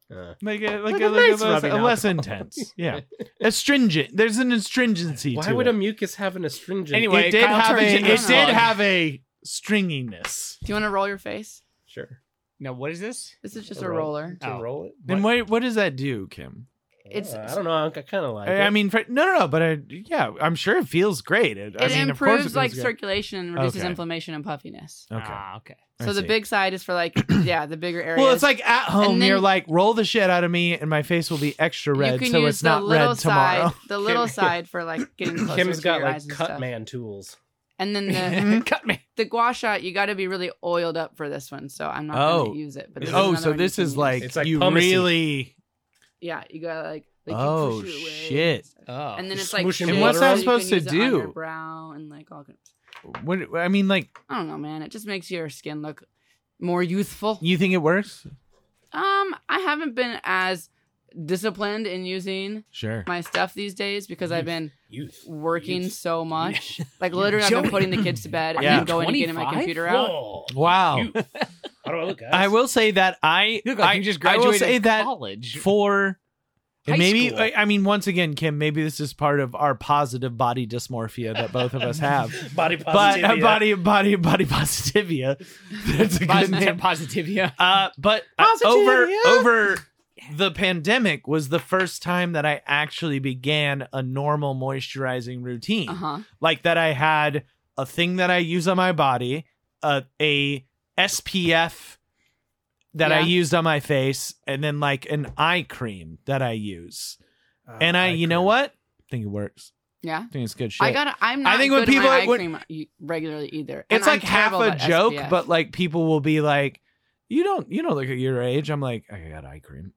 Like a nice rubbing less alcohol. intense. Yeah. Astringent. There's an astringency Why to would it. a mucus have an astringent? Anyway, It did Kyle have turns a into a slug. stringiness. Do you want to roll your face? Sure. No, what is this? This is just A a roll. roller. To Oh. roll it. And what does that do, Kim? It's I don't know. I kind of like it. I mean, no, but I'm sure it feels great. it I mean, of course improves it like feels great. circulation and reduces Okay. inflammation and puffiness. Okay. Okay. I So the see. big side is for like the bigger areas. Well, it's like at home, And then- you're like, roll the shit out of me, and my face will be extra you red, can so use it's the not little red tomorrow. side, the little side for like getting closer Kim's to got your like eyes and cut stuff. man tools. And then the Cut me. the gua sha, you got to be really oiled up for this one, so I'm not Oh. going to use it. But this is Oh, another so one you this can is use. like, It's like you pumice. really. yeah, you got to like you Oh, push it away shit. and stuff. Oh. And then it's Just like smoosh thick, and what's so that you supposed can to use it on do? your brow and like all. What I mean, like, I don't know, man. It just makes your skin look more youthful. you think it works? I haven't been as disciplined in using Sure. my stuff these days because I've been Youth. working Youth. so much. Like literally, I've been Joey. putting the kids to bed and Yeah. then going and getting my 25? computer out. Whoa. Wow. How do I look, guys? I will say that You look like you just I will graduated say that college. for. And High maybe school. I mean, once again, Kim, maybe this is part of our positive body dysmorphia that both of us have. Body But positivity. body positivia. That's a good name. Positivia. But Positivia. over the pandemic was the first time that I actually began a normal moisturizing routine. Like that I had a thing that I use on my body, a SPF that I Yeah. used on my face, and then like an eye cream that I use. And you know cream. what? I think it works. Yeah. I think it's good shit. I'm not think good when at people- my eye when- cream regularly either. It's And like I'm half terrible a about joke, SPF. but like people will be like, you don't look at your age. I'm like, I got eye cream.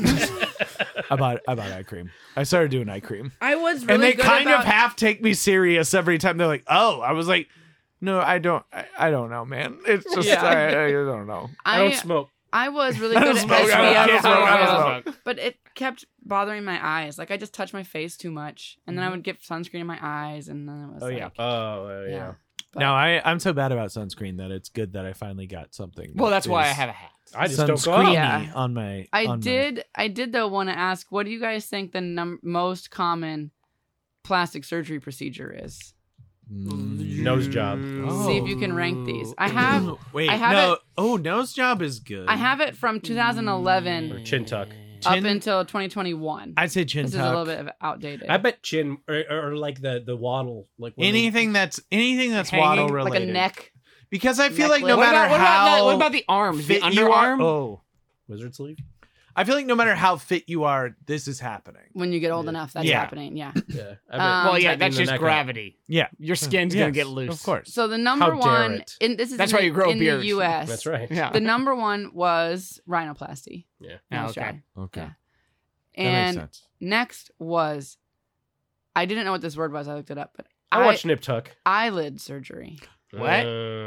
I bought eye cream. I started doing eye cream. I was really And they good kind about, of half take me serious every time. They're like, "Oh," I was like, "No, I don't. I don't know, man. It's just Yeah. I don't know." I don't smoke. I was really I good don't at smoke. I SPF don't for a smoke. I while, don't but it kept bothering my eyes. Like I just touched my face too much, and then I would get sunscreen in my eyes, and then it was Mm-hmm. Oh, yeah. like, Oh, yeah. yeah. No, I'm so bad about sunscreen that it's good that I finally got something. Well, that's why I is have a hat. I just don't go sunscreen-y out. Yeah. on my. I on did though want to ask, what do you guys think the most common plastic surgery procedure is? Nose job. See if you can rank these. I have Wait, I have no. it- Oh, nose job is good. I have it from 2011 Or chin tuck. up Chin- until 2021. I'd say chin This tuck. is a little bit of outdated. I bet chin or like the waddle. Like when Anything that's Hanging, waddle like related. a neck. Because I feel like no Necklace. matter what how what about the arms? The fit you are, underarm? oh, wizard sleeve. I feel like no matter how fit you are, this is happening. When you get old Yeah. enough, that's Yeah. happening. Yeah. Yeah. I bet Well, yeah, tightening that's the just neck up. gravity. Yeah, Your skin's gonna get loose. Of course. So the number How dare one, it. this is That's in why the- you grow a in beard. the U.S. That's right. Yeah. The number one was rhinoplasty. Yeah. Nose okay. job. Okay. Yeah. That And makes sense. next was, I didn't know what this word was. I looked it up, but I watched Nip Tuck. eyelid surgery, What?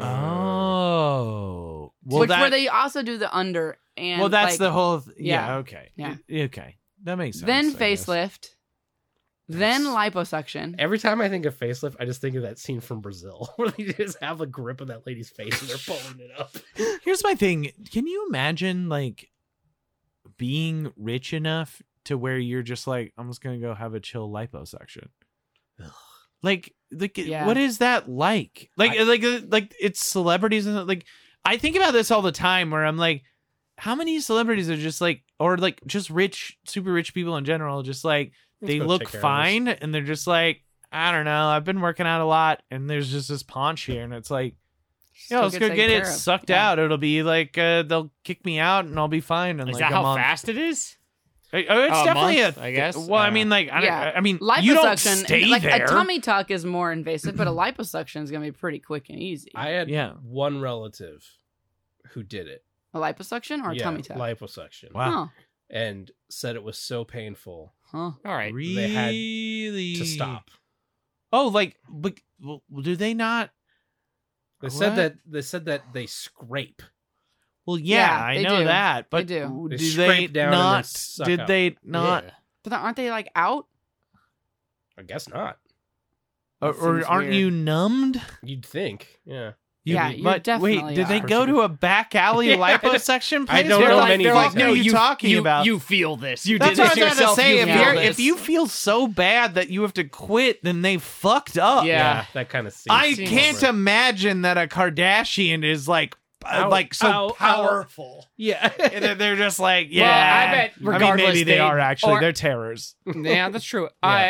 Oh, well, which that, where they also do the under and well, that's like, the whole. yeah. Okay. Yeah. Okay. That makes sense. then I guess. facelift, then Nice. liposuction. Every time I think of facelift, I just think of that scene from Brazil where they just have a grip of that lady's face and they're pulling it up. Here's my thing. Can you imagine like being rich enough to where you're just like, I'm just gonna go have a chill liposuction? Like, Yeah. what is that like? Like it's celebrities and like I think about this all the time where I'm like, how many celebrities are just like, or like just rich, super rich people in general, just like they go look take care of fine and they're just like, I don't know, I've been working out a lot and there's just this paunch here and it's like, yeah, let's go get it sucked out. It'll be like they'll kick me out and I'll be fine. And Is like that a how month. fast it is? It's a definitely month, a. I guess? Well, I mean, like, Yeah. I mean, you don't Liposuction, stay like there. a tummy tuck is more invasive, but a liposuction is gonna be pretty quick and easy. I had Yeah. one relative who did it. A liposuction or a tummy tuck? Liposuction. Wow. And said it was so painful Huh. All right. They had Really? to stop. Oh, like, but well, do they not? They What? said that they scrape. Well, yeah, Yeah, I they know do. that, but They do. They do they scrape down and then not? suck Did up. they not? Yeah. But then aren't they like out? I guess not. Or That seems aren't weird. you numbed? You'd think. Yeah. Yeah, you're But definitely wait, did they are. go to a back alley liposuction place? I don't They're know like, many "Fuck like you, that." you talking about? You feel this. You That's did what this I was about to yourself. say. You If, feel you're, this. if you feel so bad that you have to quit, then they fucked up. Yeah. that kind of. I Seems can't over. imagine that a Kardashian is like so Ow, powerful. Yeah, And they're just like, Well, yeah. I bet mean, regardless maybe they are actually. or- They're terrors. Yeah, that's true.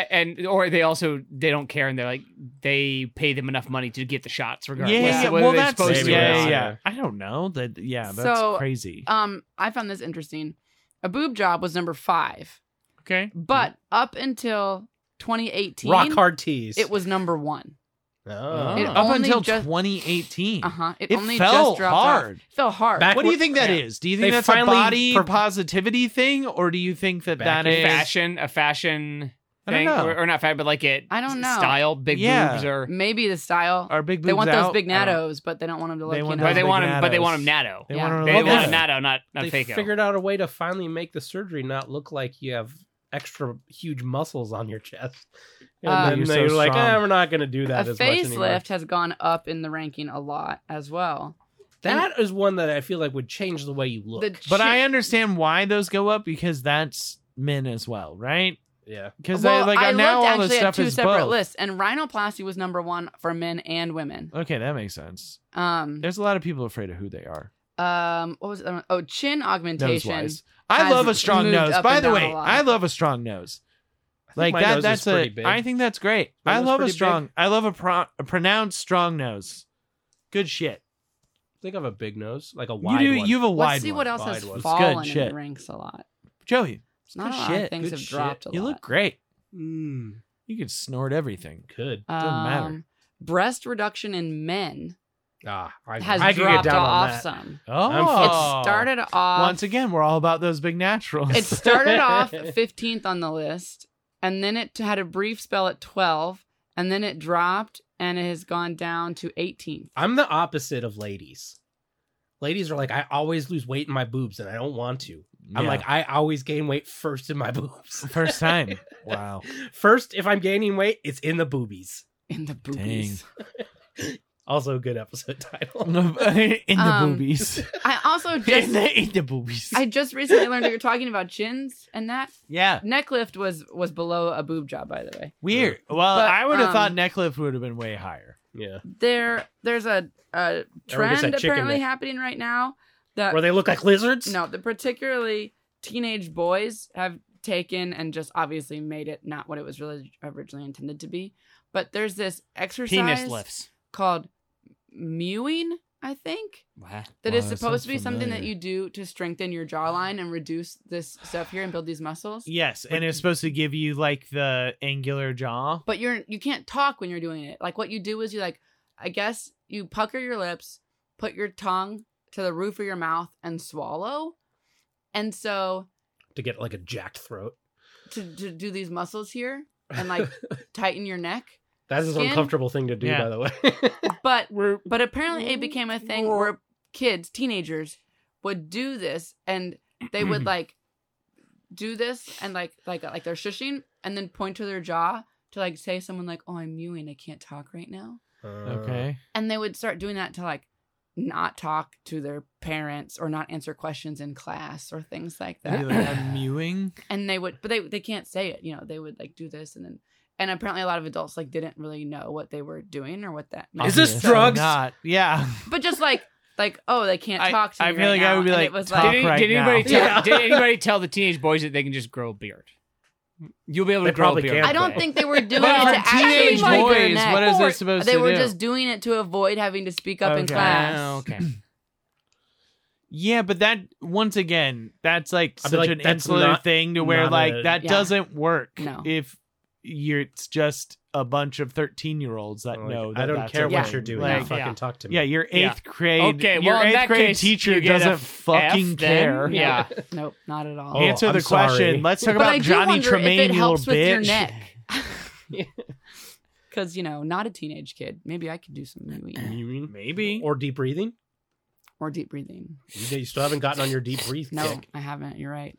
Or they don't care, and they're like they pay them enough money to get the shots regardless. Yeah, Whether well, they're that's supposed to maybe or they not. are. yeah. I don't know that. Yeah, that's So, crazy. I found this interesting. A boob job was number 5, Okay, but up until 2018, rock hard tees. it was number 1. Oh. It up only until just- 2018. It It only fell just dropped hard. off. It fell hard. Back- What do you think that is? Do you think They that's a finally body positivity thing, or do you think that Back that in is A fashion I don't thing, know. or not fashion, but like it. I don't know. Style, big Yeah. boobs, or Maybe the style. Are big boobs They want out? those big I don't- nattos, but they don't want them to look. They You want know, those they big want them, but they nattos. want them natto. They Yeah. want They to Well, want yeah. them natto, not They fake. figured out a way to finally make the surgery not look like you have extra huge muscles on your chest. And then You're so they're like, strong. we're not going to do that a as much anymore. facelift has gone up in the ranking a lot as well. That is one that I feel like would change the way you look. But I chin- understand why those go up because that's men as well, right? yeah. Because Well, like I now looked all this actually stuff at 2 is separate both. lists, and rhinoplasty was number 1 for men and women. Okay, that makes sense. Um, There's a lot of people afraid of who they are. what was it? Oh, chin augmentation. Nose-wise. I has love a strong moved nose. up By and the down way, a lot. I love a strong nose. Like my that. nose is That's pretty big. I think that's great. My I nose love a pretty strong. big. I love a pronounced strong nose. Good shit. I think I have a big nose, like a You wide do. one. You have a wide Let's see one. what else Wide has one. It's good fallen in shit. the ranks a lot. Joey. Not good a lot shit. of things Good have shit. dropped a You lot. look great. Mm, You could snort everything. good. Doesn't matter. Breast reduction in men I has could get dropped down on off that. some. Oh, It started off. Once again, we're all about those big naturals. It started off 15th on the list, and then it had a brief spell at 12, and then it dropped, and it has gone down to 18th. I'm the opposite of ladies. Ladies are like, I always lose weight in my boobs, and I don't want to. I'm Yeah. like, I always gain weight first in my boobs. First time. Wow. First, if I'm gaining weight, it's in the boobies. In the boobies. Also a good episode title. In the boobies. I also In just the boobies. I just recently learned that you're talking about chins, and that Yeah. neck lift was below a boob job, by the way. Weird. Well, But, I would have thought neck lift would have been way higher. Yeah. There's a gets trend that chicken apparently neck. happening right now that Where they look like lizards? no, the particularly teenage boys have taken and just obviously made it not what it was really originally intended to be. But there's this exercise Penis lifts. called mewing, I think, What? that Wow, is that supposed sounds to be something that familiar. you do to strengthen your jawline and reduce this stuff here and build these muscles. Yes, and it's supposed to give you like the angular jaw. But you can't talk when you're doing it. Like what you do is you like, I guess you pucker your lips, put your tongue to the roof of your mouth and swallow. And so To get like a jacked throat. to do these muscles here and like tighten your neck. That is an Skin? uncomfortable thing to do, Yeah. by the way. But apparently it became a thing where kids, teenagers, would do this and they would like do this and like they're shushing and then point to their jaw to like say someone like, "Oh, I'm mewing, I can't talk right now." Okay. And they would start doing that to like not talk to their parents or not answer questions in class or things like Maybe that. like I'm mewing. And they would, but they can't say it. You know, they would like do this and apparently a lot of adults like didn't really know what they were doing or what that meant. Is this Obviously drugs? Not. Yeah. But just like oh, they can't I- talk to me I feel right like I now. would be And like, it was talk like right did anybody now. tell Yeah. did anybody tell the teenage boys that they can just grow a beard? You'll be able to They grow a probably beard. can't. I don't think they were doing But it for to actually teenage shrink their boys, neck. what is it supposed They to were do? just doing it to avoid having to speak up in Okay. class. Oh, okay. Yeah, but that once again, that's like I'd be such like, an that's insular not- thing to where not like a- that Yeah. doesn't work. No. If it's just a bunch of 13-year-olds that Like, know that I don't that's care okay. what you're doing. Like, Fucking yeah. talk to me. yeah, your Yeah. eighth grade. Okay, your well, in eighth that grade case, teacher you get a doesn't fucking F then. care. Yeah. Nope, not at all. Oh, Answer the I'm sorry. question. Let's talk But I about do Johnny wonder Tremaine, if it you helps little with your bitch. neck. Because, not a teenage kid. Maybe I could do some mewing Maybe. Or deep breathing. or deep breathing. You still haven't gotten on your deep breathe No, kick. I haven't. You're right.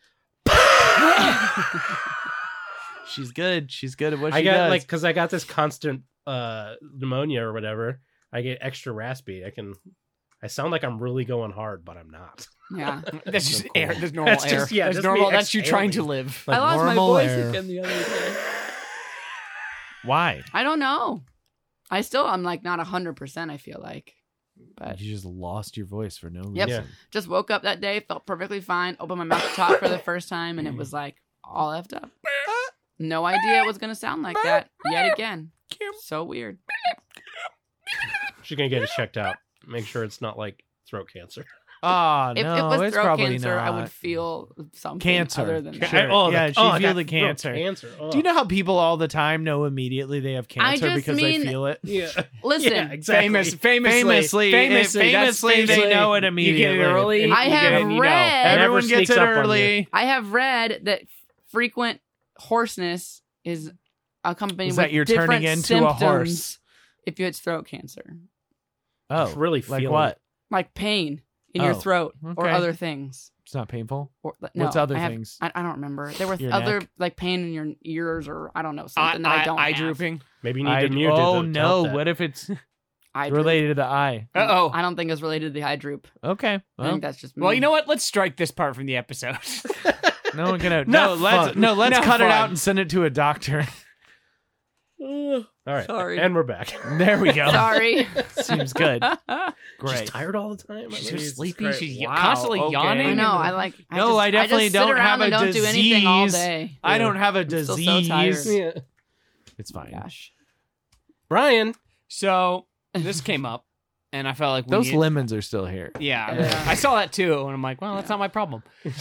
She's good. She's good at what I she got does. like because I got this constant pneumonia or whatever. I get extra raspy. I sound like I'm really going hard, but I'm not. Yeah. That's So just cool. air. There's normal That's air. just- yeah, There's just normal. me That's you trying to exhaling. live. I lost my normal voice air. again the other day. Why? I don't know. I'm like not 100%, I feel like. But You just lost your voice for no reason. Yep. Yeah. just woke up that day, felt perfectly fine, opened my mouth to talk for the first time, and it was like all effed up. No idea it was going to sound like that yet again. So weird. She's gonna get it checked out. Make sure it's not like throat cancer. Oh, If no, it was it's throat probably cancer, not. I would feel something Cancer. other than that. Sure. Yeah, she'd feel the cancer. Oh. Do you know how people all the time know immediately they have cancer just because mean- they feel it? Yeah. Listen, Yeah, exactly. Famously, they know it immediately. You get it early. I you get have it, you know. read- Everyone Never gets sneaks it up on you. early. I have read that frequent hoarseness is accompanied Is with that you're different turning into symptoms a horse? if you had throat cancer, Oh, Really like feeling what? like pain in your Oh, throat or okay. other things. It's not painful. Or, What's other things? I don't remember. There were Your other neck? like pain in your ears or I don't know something that I don't eye have. drooping. Maybe you need to mute it. oh to no! help that. What if it's Eye droop. related to the eye? Uh-oh. I don't think it's related to the eye droop. Okay. I Well, think that's just me. Well, you know what? Let's strike this part from the episode. no one gonna. Not let's fun. let's Not cut it fun. out and send it to a doctor. All right. Sorry. And we're back. There we go. Sorry. Seems good. She's Great. tired all the time. She's Maybe so it's sleepy. great. She's Wow, constantly okay. yawning. I know. I like. No, I definitely just sit don't around have a and don't do anything all disease. day. I don't have a I'm still so disease. tired. Yeah. It's fine. Gosh. Brian. So this came up, and I felt like Those lemons are still here. Yeah, Yeah. I saw that too, and I'm like, well, that's not my problem.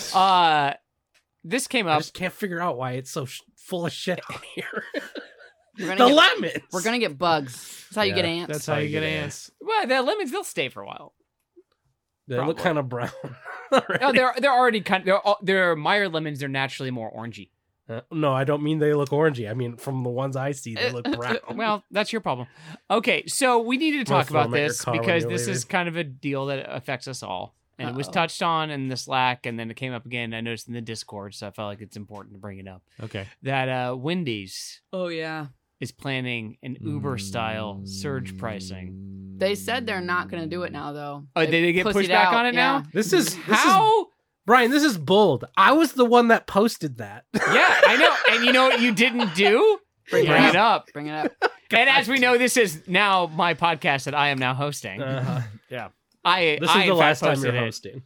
This came I up. just can't figure out why it's so full of shit in here. We're The gonna get, lemons. we're gonna get bugs. That's how you Yeah, get ants. That's how you get ants. Well, the lemons they'll stay for a while. They look Probably. kind of brown. No, they're already they're Meyer lemons. They're naturally more orangey. No, I don't mean they look orangey. I mean from the ones I see, they look brown. Well, that's your problem. Okay, so we needed to Wanna talk throw about 'em at your this car when because you're this leaving. is kind of a deal that affects us all. And it was Uh-oh. touched on in the Slack, and then it came up again. I noticed in the Discord, so I felt like it's important to bring it up. Okay. That Wendy's Oh yeah. is planning an Uber-style surge pricing. They said they're not gonna do it now though. Oh, did they get pushed pussied back out, on it yeah. now? This is How? Brian. This is bold. I was the one that posted that. Yeah, I know. And you know what you didn't do? Bring Yeah. it up. Bring it up. And as we know, this is now my podcast that I am now hosting. Yeah. I This I, is the in fact, last time posted you're it. hosting.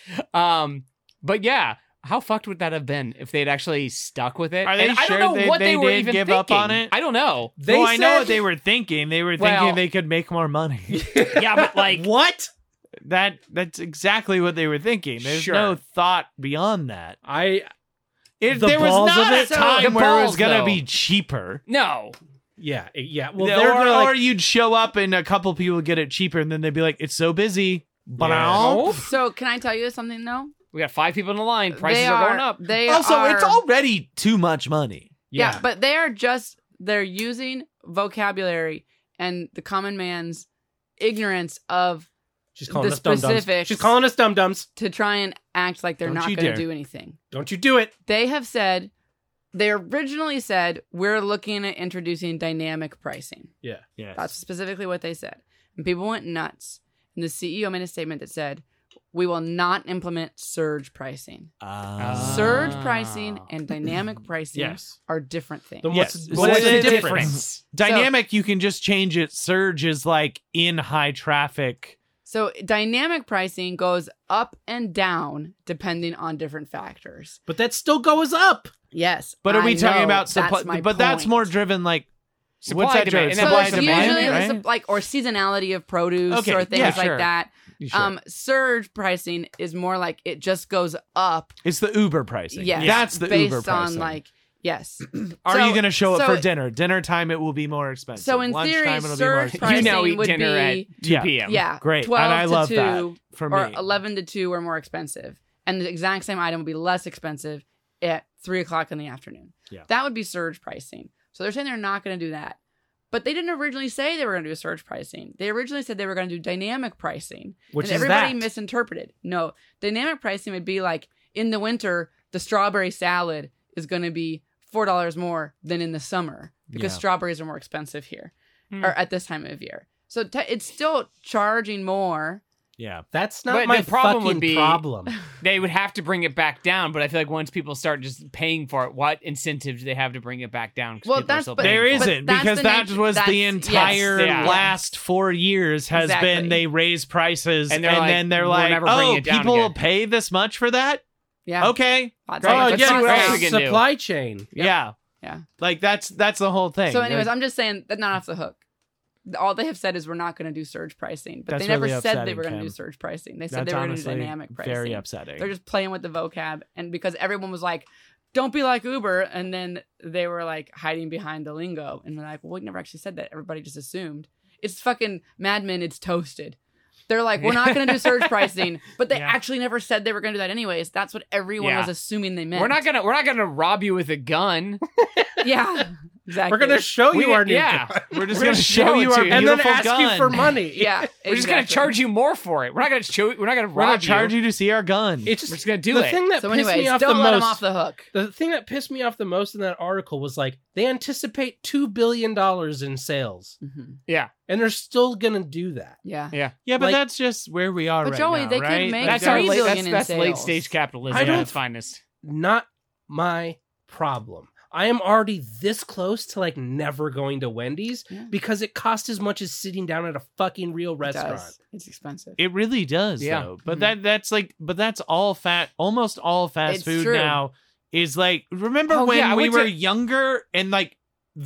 But yeah, how fucked would that have been if they'd actually stuck with it? Are they And I sure don't know what they were did even give thinking. up on it? I don't know. They Well, I know said- what they were thinking. They were Well- thinking they could make more money. Yeah, but like, What? That's exactly what they were thinking. There's Sure. no thought beyond that. I There The was balls not of a it? time The where it was balls, going to though. be cheaper. no. yeah. Well, or, they're like, or you'd show up and a couple people would get it cheaper, and then they'd be like, "It's so busy." Yeah. So can I tell you something though? We got 5 people in the line. Prices They are going up. They Also, are, it's already too much money. yeah, but they're using vocabulary and the common man's ignorance of she's calling the us dum dums. specifics. She's calling us dum dums. to try and act like they're Don't not you going dare. to do anything. Don't you do it? They have said they originally said we're looking at introducing dynamic pricing. Yeah. Yes. That's specifically what they said. And people went nuts. And the CEO made a statement that said, we will not implement surge pricing. Surge pricing and dynamic pricing Yes. are different things. Then Yes. what's, What what's is the the difference? Dynamic, you can just change it. Surge is like in high traffic. So dynamic pricing goes up and down depending on different factors. But that still goes up. Yes. But are I we talking know. about That's supply? my But that's point. more driven like Supply what's that demand. driven? And So Supply it's demand, usually right? like or seasonality of produce Okay, or things yeah, like sure. that. Sure. Surge pricing is more like it just goes up. It's the Uber pricing. Yes, That's the based Uber pricing. on like yes. Are So- you going to show up so- for dinner? Dinner time, it will be more expensive. So in theory, Lunchtime, it'll be more surge expensive. You now pricing eat would dinner at be 2 Yeah. p.m. yeah, Great. 12 And I to love 2 that for or me. 11 to 2 are more expensive, and the exact same item would be less expensive at 3:00 in the afternoon. Yeah. That would be surge pricing. So they're saying they're not going to do that. But they didn't originally say they were going to do surge pricing. They originally said they were going to do dynamic pricing. Which and is everybody that? misinterpreted. No, dynamic pricing would be like in the winter, the strawberry salad is going to be $4 more than in the summer because Yeah. strawberries are more expensive here Hmm. or at this time of year. So it's still charging more. Yeah. That's not But my the problem fucking would be- problem. They would have to bring it back down, but I feel like once people start just paying for it, what incentive do they have to bring it back down? 'Cause Well, people are that's- still but- paying There for it. isn't, that's because the that nature- was the that's- entire yes, yeah. last 4 years has Exactly. been they raise prices And and, they're like, then they're "We're like, never bringing oh, it down people will again." pay this much for that? Yeah. Okay. That's Great. all- Oh, Let's that's see all what I'm else saying. we can do. supply chain. Yeah. Yeah. Like that's the whole thing. So, anyways, I'm just saying that's not off the hook. All they have said is we're not going to do surge pricing, but That's they never really said they upsetting, were going to Kim. do surge pricing. They said That's they were going to do honestly dynamic pricing. very upsetting. They're just playing with the vocab, and because everyone was like, "Don't be like Uber," and then they were like hiding behind the lingo, and they're like, "Well, we never actually said that. Everybody just assumed." It's fucking Mad Men. It's toasted. They're like, "We're not going to do surge pricing," but they Yeah. actually never said they were going to do that anyways. That's what everyone Yeah. was assuming they meant. We're not gonna rob you with a gun. Yeah, exactly. We're gonna show you We- our new yeah. gun. We're just We're going gonna to show show you it our to you. and then beautiful ask gun. you for money. Yeah, We're just gonna charge you more for it. We're not gonna show. We're not gonna We're going rob to charge you to see our gun. It's We're just just gonna do the it. thing that So, pissed anyways, me off the don't let them most. off the hook. The thing that pissed me off the most in that article was like they anticipate $2 billion in sales, Mhm. Yeah, and they're still gonna do that. Yeah. yeah. yeah, but like- that's just where we are But right Joey, now, they could right? make That's $3 our billion late, in that's sales. late stage capitalism I don't- at its finest. Not my problem. I am already this close to like never going to Wendy's Yeah. because it costs as much as sitting down at a fucking real It restaurant. does. It's expensive. It really does, Yeah. though. But Mhm. that's all almost all fast It's food true. now is like, remember Oh, when yeah, I we went were to- younger and like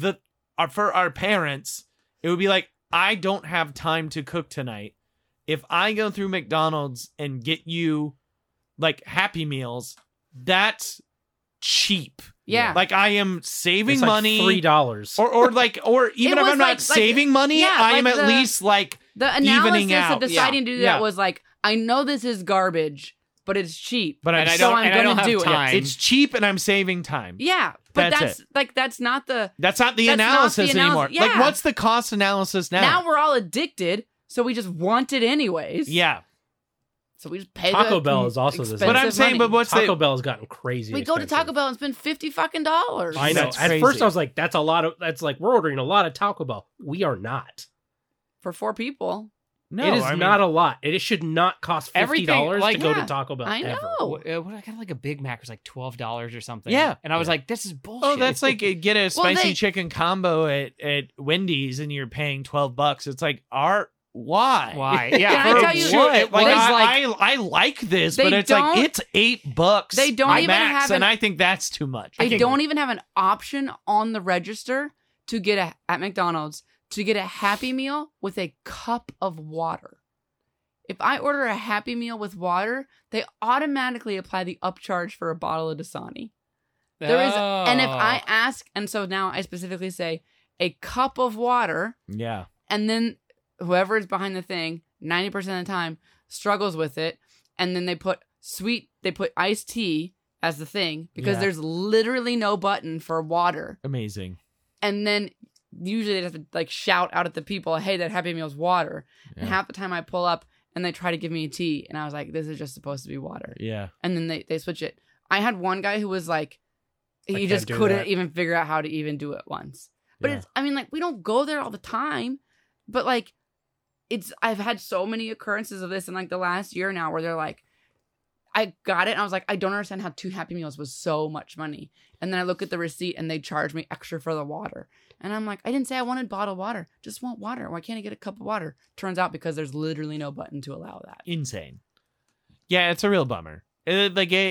for our parents, it would be like, I don't have time to cook tonight. If I go through McDonald's and get you like Happy Meals, that's cheap. Yeah. Like I am saving It's like money. $3. Or even It if was I'm not like- saving money, yeah, I am like at the- least like The evening analysis out. of deciding to do Yeah. that was like, I know this is garbage, but it's cheap. but And I'm I so don't. I'm and I don't gonna have do it. time. It's cheap and I'm saving time. Yeah. But That's that's not the That's not the That's not analysis the anymore. analysis. Like, Yeah. what's the cost analysis now? now we're all addicted, so we just want it anyways. Yeah, So we just pay Taco the Bell is also the same. expensive but I'm saying, money. but what's Taco the? Bell has gotten crazy. we go to expensive. Taco Bell and spend $50 I know. That's At crazy. first, I was like, "That's a lot of." That's like we're ordering a lot of Taco Bell. We are not. for 4 people. No, it is I mean, not a lot. It should not cost $50 Everything, like- to go Yeah, to Taco Bell. I ever. know. What I got like a Big Mac was like $12 or something. Yeah. and I was Yeah. like, "This is bullshit." Oh, that's like get a Well, spicy they- chicken combo at Wendy's and you're paying $12. It's like, why? why? Yeah, Can I For tell you- what? It Like, was I like this, They but it's like don't- it's $8. They don't my even max, have and an- I think that's too much. They don't even have an option on the register to get at McDonald's to get a Happy Meal with a cup of water. If I order a Happy Meal with water, they automatically apply the upcharge for a bottle of Dasani. There is, and if I ask, and so now I specifically say a cup of water, Yeah, and then whoever is behind the thing, 90% of the time, struggles with it, and then they put iced tea as the thing because Yeah. there's literally no button for water. amazing. And then usually they have to like shout out at the people, "Hey, that Happy Meal's water." And Yeah. half the time I pull up and they try to give me a tea, and I was like, "This is just supposed to be water." Yeah, And then they switch it. I had one guy who was like, I he can't just do couldn't that. even figure out how to even do it once. But Yeah. it's, I mean, like, we don't go there all the time, but like, I've had so many occurrences of this in like the last year now where they're like, I got it, and I was like, I don't understand how 2 Happy Meals was so much money. And then I look at the receipt and they charge me extra for the water. And I'm like, I didn't say I wanted bottled water. Just want water. Why can't I get a cup of water? Turns out because there's literally no button to allow that. insane. Yeah, it's a real bummer. And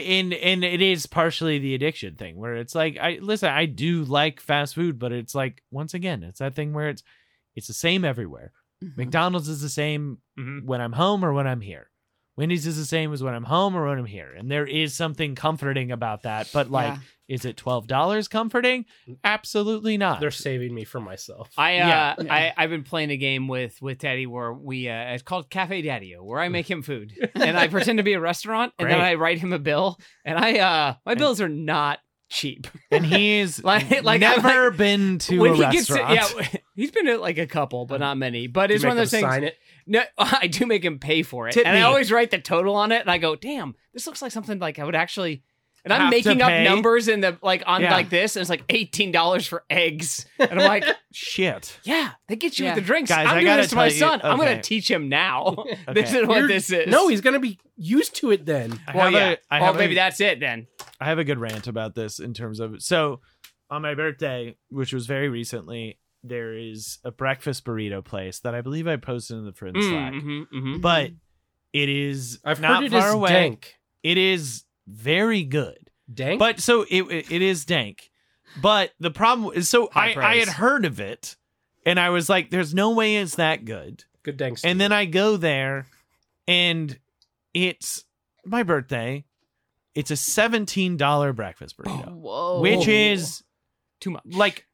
it is partially the addiction thing where it's like, I do like fast food, but it's like, once again, it's that thing where it's the same everywhere. Mhm. McDonald's is the same when I'm home or when I'm here. Wendy's is the same as when I'm home or when I'm here. And there is something comforting about that. But like, Yeah. is it $12 comforting? Absolutely not. They're saving me from myself. I've been playing a game with Teddy where we it's called Cafe Daddy-O, where I make him food and I pretend to be a restaurant and then Great. I write him a bill and my bills are not cheap. and he's Like, never been to a restaurant. he's been to like a couple, but not many. But it's You one of make those them things. Sign it. No, I do make him pay for it, Tip and I me. always write the total on it, and I go, "Damn, this looks like something like I would actually." And I'm have to making up pay. numbers in the like Yeah. this, and it's like $18 for eggs. And I'm like, Shit. yeah, they get you Yeah. with the drinks. Guys, I'm I doing gotta this to my tell you- son. I'm okay. gonna teach him now. This Okay. is what You're- this is. No, he's gonna be used to it then. Well, yeah. I Oh, have maybe that's it then. I have a good rant about this in terms of so on my birthday, which was very recently, there is a breakfast burrito place that I believe I posted in the friend Slack. But it is I've not heard it far is away. dank. It is very good. Dank? But so it is dank. But the problem is so High I praise. had heard of it and I was like, there's no way it's that good. good dank. And then I go there and it's my birthday. It's a $17 breakfast burrito, Whoa. which is Too much. like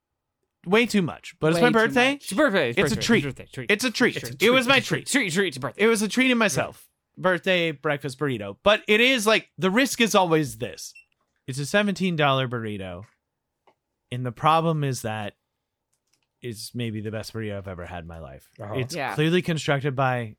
way too much. But it's Way my too birthday. much. It's your birthday. It's a treat. It's a treat. It was my treat. Treat. It's a birthday. It was a treat in myself. Birthday breakfast burrito. But it is like the risk is always this. It's a $17 burrito. And the problem is that it's maybe the best burrito I've ever had in my life. Uh-huh. It's Yeah. clearly constructed by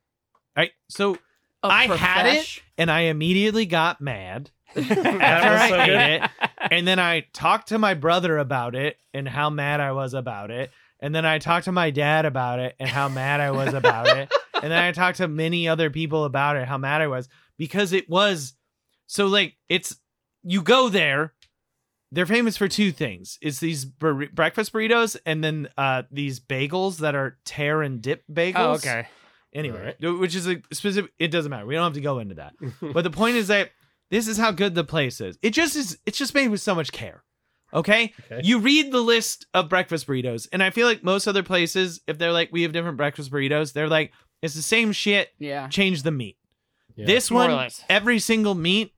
so A I had it profesh? and I immediately got mad after was I so good. ate it. And then I talked to my brother about it and how mad I was about it. And then I talked to my dad about it and how mad I was about it. And then I talked to many other people about it, how mad I was because it was so like you go there. They're famous for two things. It's these breakfast burritos and then these bagels that are tear and dip bagels. Oh, okay. Anyway, which is a specific. It doesn't matter. We don't have to go into that. But the point is that this is how good the place is. It just is. It's just made with so much care. Okay? You read the list of breakfast burritos, and I feel like most other places, if they're like, we have different breakfast burritos, they're like, it's the same shit. Yeah. Change the meat. Yeah. This More or one, less. every single meat,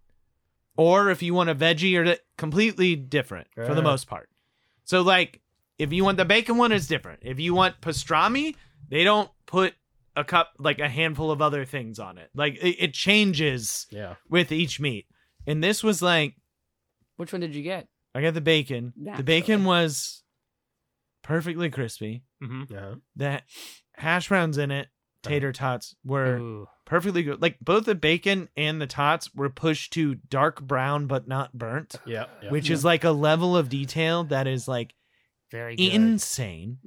or if you want a veggie, or completely different for the most part. So like, if you want the bacon one, it's different. If you want pastrami, they don't put a handful of other things on it. Like it changes with each meat. And this was like, Which one did you get? I got the bacon. The Naturally. bacon was perfectly crispy. Yeah. The hash browns in it, tater tots, were Ooh. perfectly good. Like both the bacon and the tots were pushed to dark brown but not burnt, Yeah. which is like a level of detail that is like Very good. insane.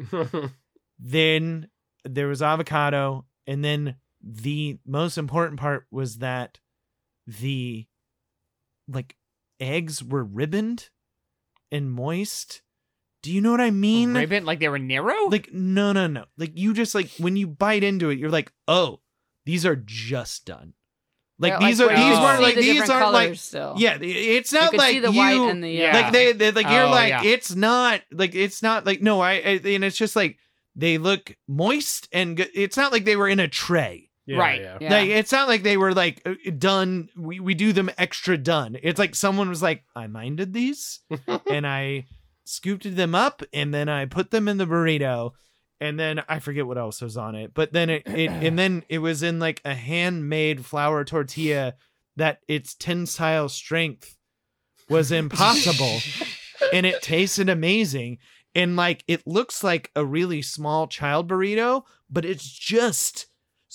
Then there was avocado, and then the most important part was that the like eggs were ribboned and moist. Do you know what I mean? Ribbon, like they were narrow? Like no. Like you just like when you bite into it, you're like, oh, these are just done. Like Yeah, these where you these can weren't see like the these different aren't like colors still. yeah. It's You not could like see the you white and the Yeah. like they like you're Oh, like yeah. it's not like no and it's just like they look moist and good. It's not like they were in a tray. Right. Yeah. Yeah. Like it's not like they were like done. We do them extra done. It's like someone was like, I minded these and I scooped them up and then I put them in the burrito and then I forget what else was on it. But then it was in like a handmade flour tortilla that its tensile strength was impossible and it tasted amazing. And like it looks like a really small child burrito, but it's just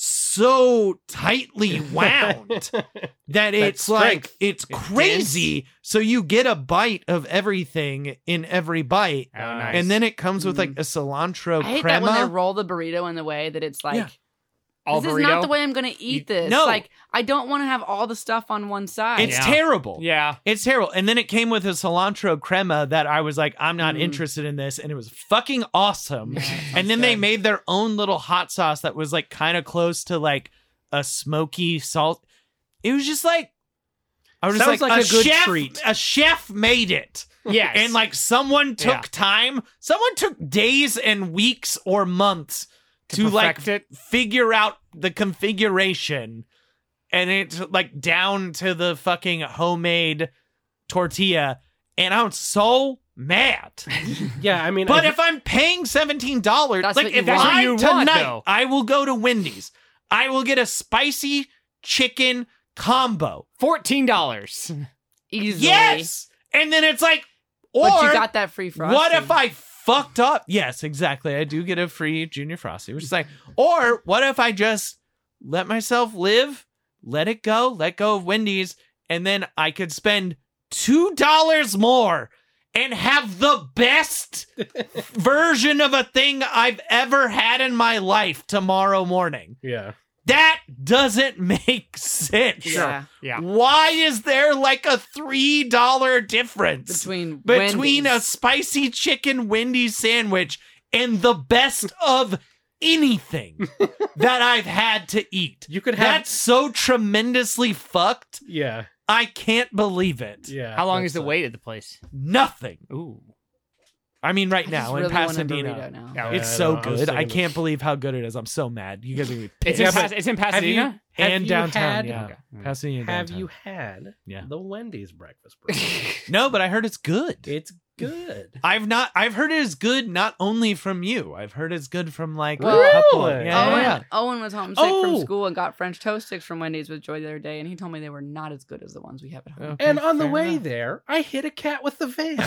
so tightly wound that it's like it's crazy. So you get a bite of everything in every bite, Oh, nice. and then it comes with like a cilantro I hate that when they crema. roll the burrito in the way that it's like, Yeah. All this is burrito? not the way I'm going to eat this. No. Like, I don't want to have all the stuff on one side. It's Yeah. terrible. Yeah. It's terrible. And then it came with a cilantro crema that I was like, I'm not interested in this. And it was fucking awesome. And then they made their own little hot sauce that was like kind of close to like a smoky salt. It was just like, I was Sounds just like, like a good chef, treat. A chef made it. Yes. And like someone took Yeah. time, someone took days and weeks or months to like perfect it. figure out the configuration, and it's like down to the fucking homemade tortilla, and I'm so mad. Yeah, I mean, But if I'm paying $17, That's like what you if want. That's what I you want, tonight though. I will go to Wendy's, I will get a spicy chicken combo. $14. Easily. Yes, and then it's like, or But you got that free frosting. what if I fucked up? Yes, exactly. I do get a free Junior Frosty, which is like, or what if I just let myself live, let it go, let go of Wendy's, and then I could spend $2 more and have the best version of a thing I've ever had in my life tomorrow morning. Yeah. That doesn't make sense. Yeah. Yeah. Why is there like a $3 difference Between a Wendy's. spicy chicken Wendy's sandwich and the best of anything that I've had to eat? You could have. That's so tremendously fucked. Yeah. I can't believe it. Yeah. How long is that's the wait at the place? Nothing. Ooh. I mean, right I now just in really want a Pasadena. burrito now. Yeah, It's I so know, I was good. I thinking can't believe how good it is. I'm so mad. You guys are gonna be It's, pissed. Yeah, it's in Have you, Pasadena? And you downtown, had, yeah. Okay. Pasadena Have downtown. you had Yeah. the Wendy's breakfast burrito? No, but I heard it's good. It's good. I've heard it is good not only from you. I've heard it's good from like Well, a couple of, Really? yeah. Owen was homesick from school and got French toast sticks from Wendy's with Joy the other day, and he told me they were not as good as the ones we have at home. Okay, And on the fair way enough. there, I hit a cat with the van.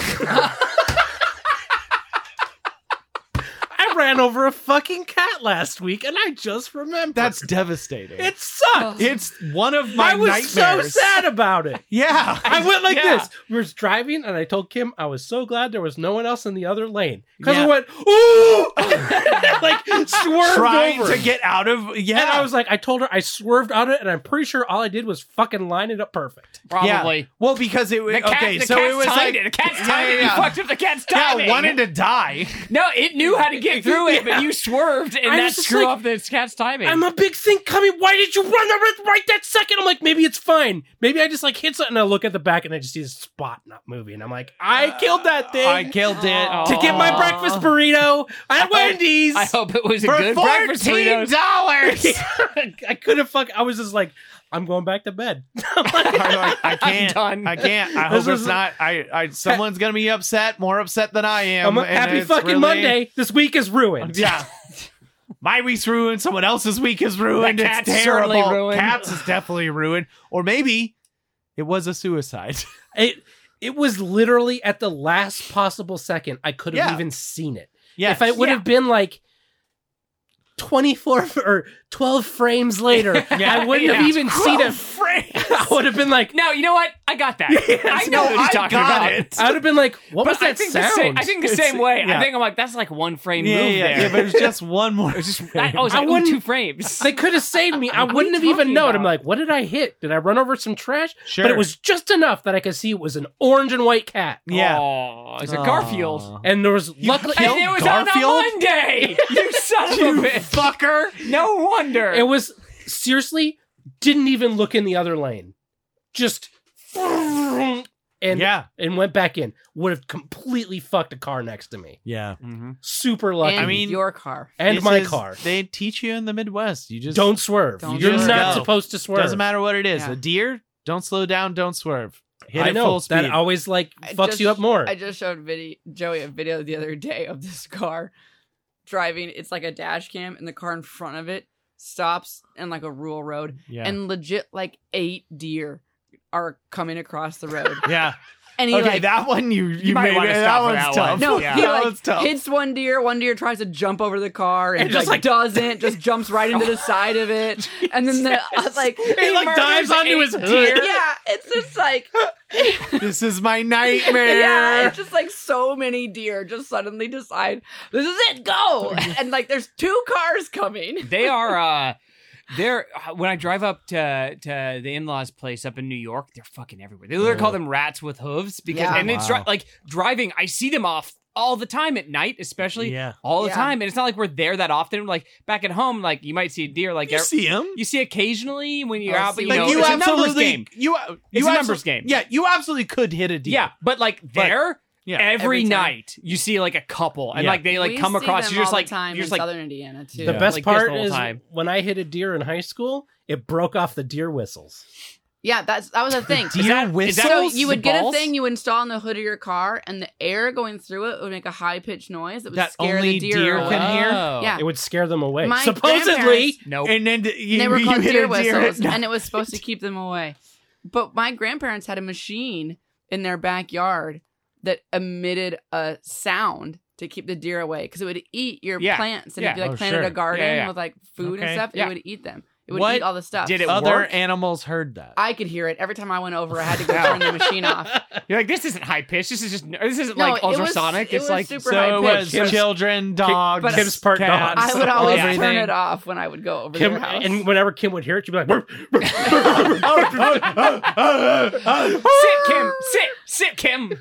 I ran over a fucking cat last week, and I just remembered. That's devastating. It sucked. It's one of my I was nightmares. so sad about it. Yeah. I went like Yeah. this. We were driving, and I told Kim I was so glad there was no one else in the other lane because Yeah. I went ooh, like swerved Trying over to get out of yeah. And I was like, I told her I swerved out of it, and I'm pretty sure all I did was fucking line it up perfect. Probably. Well, because it was The cat, okay, the so cat's it was timed like it. The cat's Yeah, timed it. yeah. You fucked up the cat's timing. yeah, wanted to die. No, it knew how to get through it, but you swerved, and I that was just screwed like, up the cat's timing. I'm a big thing coming. Why did you run over it right that second? I'm like, maybe it's fine. Maybe I just like hit something. And I look at the back, and I just see this spot not moving. I'm like, I killed that thing. I killed it. to get my Aw. breakfast burrito at Wendy's. I hope it was a For good breakfast $14. burrito. I couldn't fuck. I was just like, I'm going back to bed. I can't. done. I can't. I This hope it's is- not. Someone's gonna be upset, more upset than I am. I'm and happy it's fucking really- Monday. This week is ruined. Yeah. My week's ruined. Someone else's week is ruined. The It's cat's certainly terrible. ruined. Cats is definitely ruined. Or maybe it was a suicide. It was literally at the last possible second I could have Yeah. even seen it. Yeah. If it would have been like 24 or 12 frames later, I wouldn't have even seen it. I would have been like, No, you know what? I got that. I know what he's talking about. it. I would have been like, what was But I that think sound? I think the same way. yeah. I think I'm like, that's like one frame Yeah, move yeah, there. yeah, but it was just one more. I was like, I ooh, wouldn't- 2 frames. They could have saved me. I What are wouldn't you have even talking known. I'm about? like, what did I hit? Did I run over some trash? Sure. But it was just enough that I could see it was an orange and white cat. Yeah. Oh, it's a Garfield. And there was luckily killed And it was Garfield? on a Monday. You son of a bitch. fucker. No wonder. it was seriously didn't even look in the other lane. Just and Yeah. and went back in. Would have completely fucked a car next to me. Yeah. Super lucky. And I mean, your car. and This my is- car. They teach you in the Midwest. You just Don't swerve. Don't You're just not go. supposed to swerve. Doesn't matter what it is. Yeah. A deer, don't slow down, don't swerve. Hit I it know full speed. that always like I fucks just- you up more. I just showed Joey a video the other day of this car driving. It's like a dash cam, and the car in front of it stops in like a rural road, yeah. and legit like 8 deer are coming across the road. yeah. And he Okay, like that one you might made wanna it. stop That for one's that tough. one. no, Yeah. he that like one's tough. hits one deer tries to jump over the car and And just, like doesn't, just jumps right into the side of it, and then the like He like dives onto his hood. yeah, it's just like This is my nightmare. yeah, it's just like so many deer just suddenly decide this is it, go, and like there's 2 cars coming. They are they're when I drive up to the in-laws place up in New York, they're fucking everywhere. They literally call them rats with hooves because Yeah. and it's Wow. like driving, I see them off all the time at night, especially Yeah. all the Yeah. time. And it's not like we're there that often. Like back at home, like you might see a deer like You see him. you see occasionally when you're Oh, out, but see, you like, know, you it's a numbers absolutely game. you It's a numbers absol- game. Yeah, you absolutely could hit a deer. Yeah, but like there, Yeah. every Every time. night you see like a couple, and Yeah. like they like We come see across. them You're just all like the time you're in just like Southern Indiana too. The Yeah. best Like this part the whole is time. when I hit a deer in high school, it broke off the deer whistles. Yeah, that was a thing. Deer is that So whistles? you would get a balls? thing you install on the hood of your car, and the air going through it would make a high pitched noise that would That scare only the deer, deer away. can hear? Yeah. It would scare them away. My Supposedly, grandparents- nope. And then They were called hit deer a deer. whistles, No. and it was supposed to keep them away. But my grandparents had a machine in their backyard that emitted a sound to keep the deer away because it would eat your Yeah. plants, and Yeah. if you like Oh, planted sure. a garden Yeah, yeah. with like food and Okay. stuff, Yeah. it would eat them. It would What eat all the stuff. did it Other work? animals heard that. I could hear it every time I went over. I had to go turn the machine off. You're like, this isn't high pitch. This isn't No, like it was- ultrasonic. it it's was like super So high it was pitched. children, dogs, But- Kim's part cats, dogs. I would always everything. turn it off when I would go over Kim, their house. and whenever Kim would hear it, she'd be like, "Burp." sit, Kim.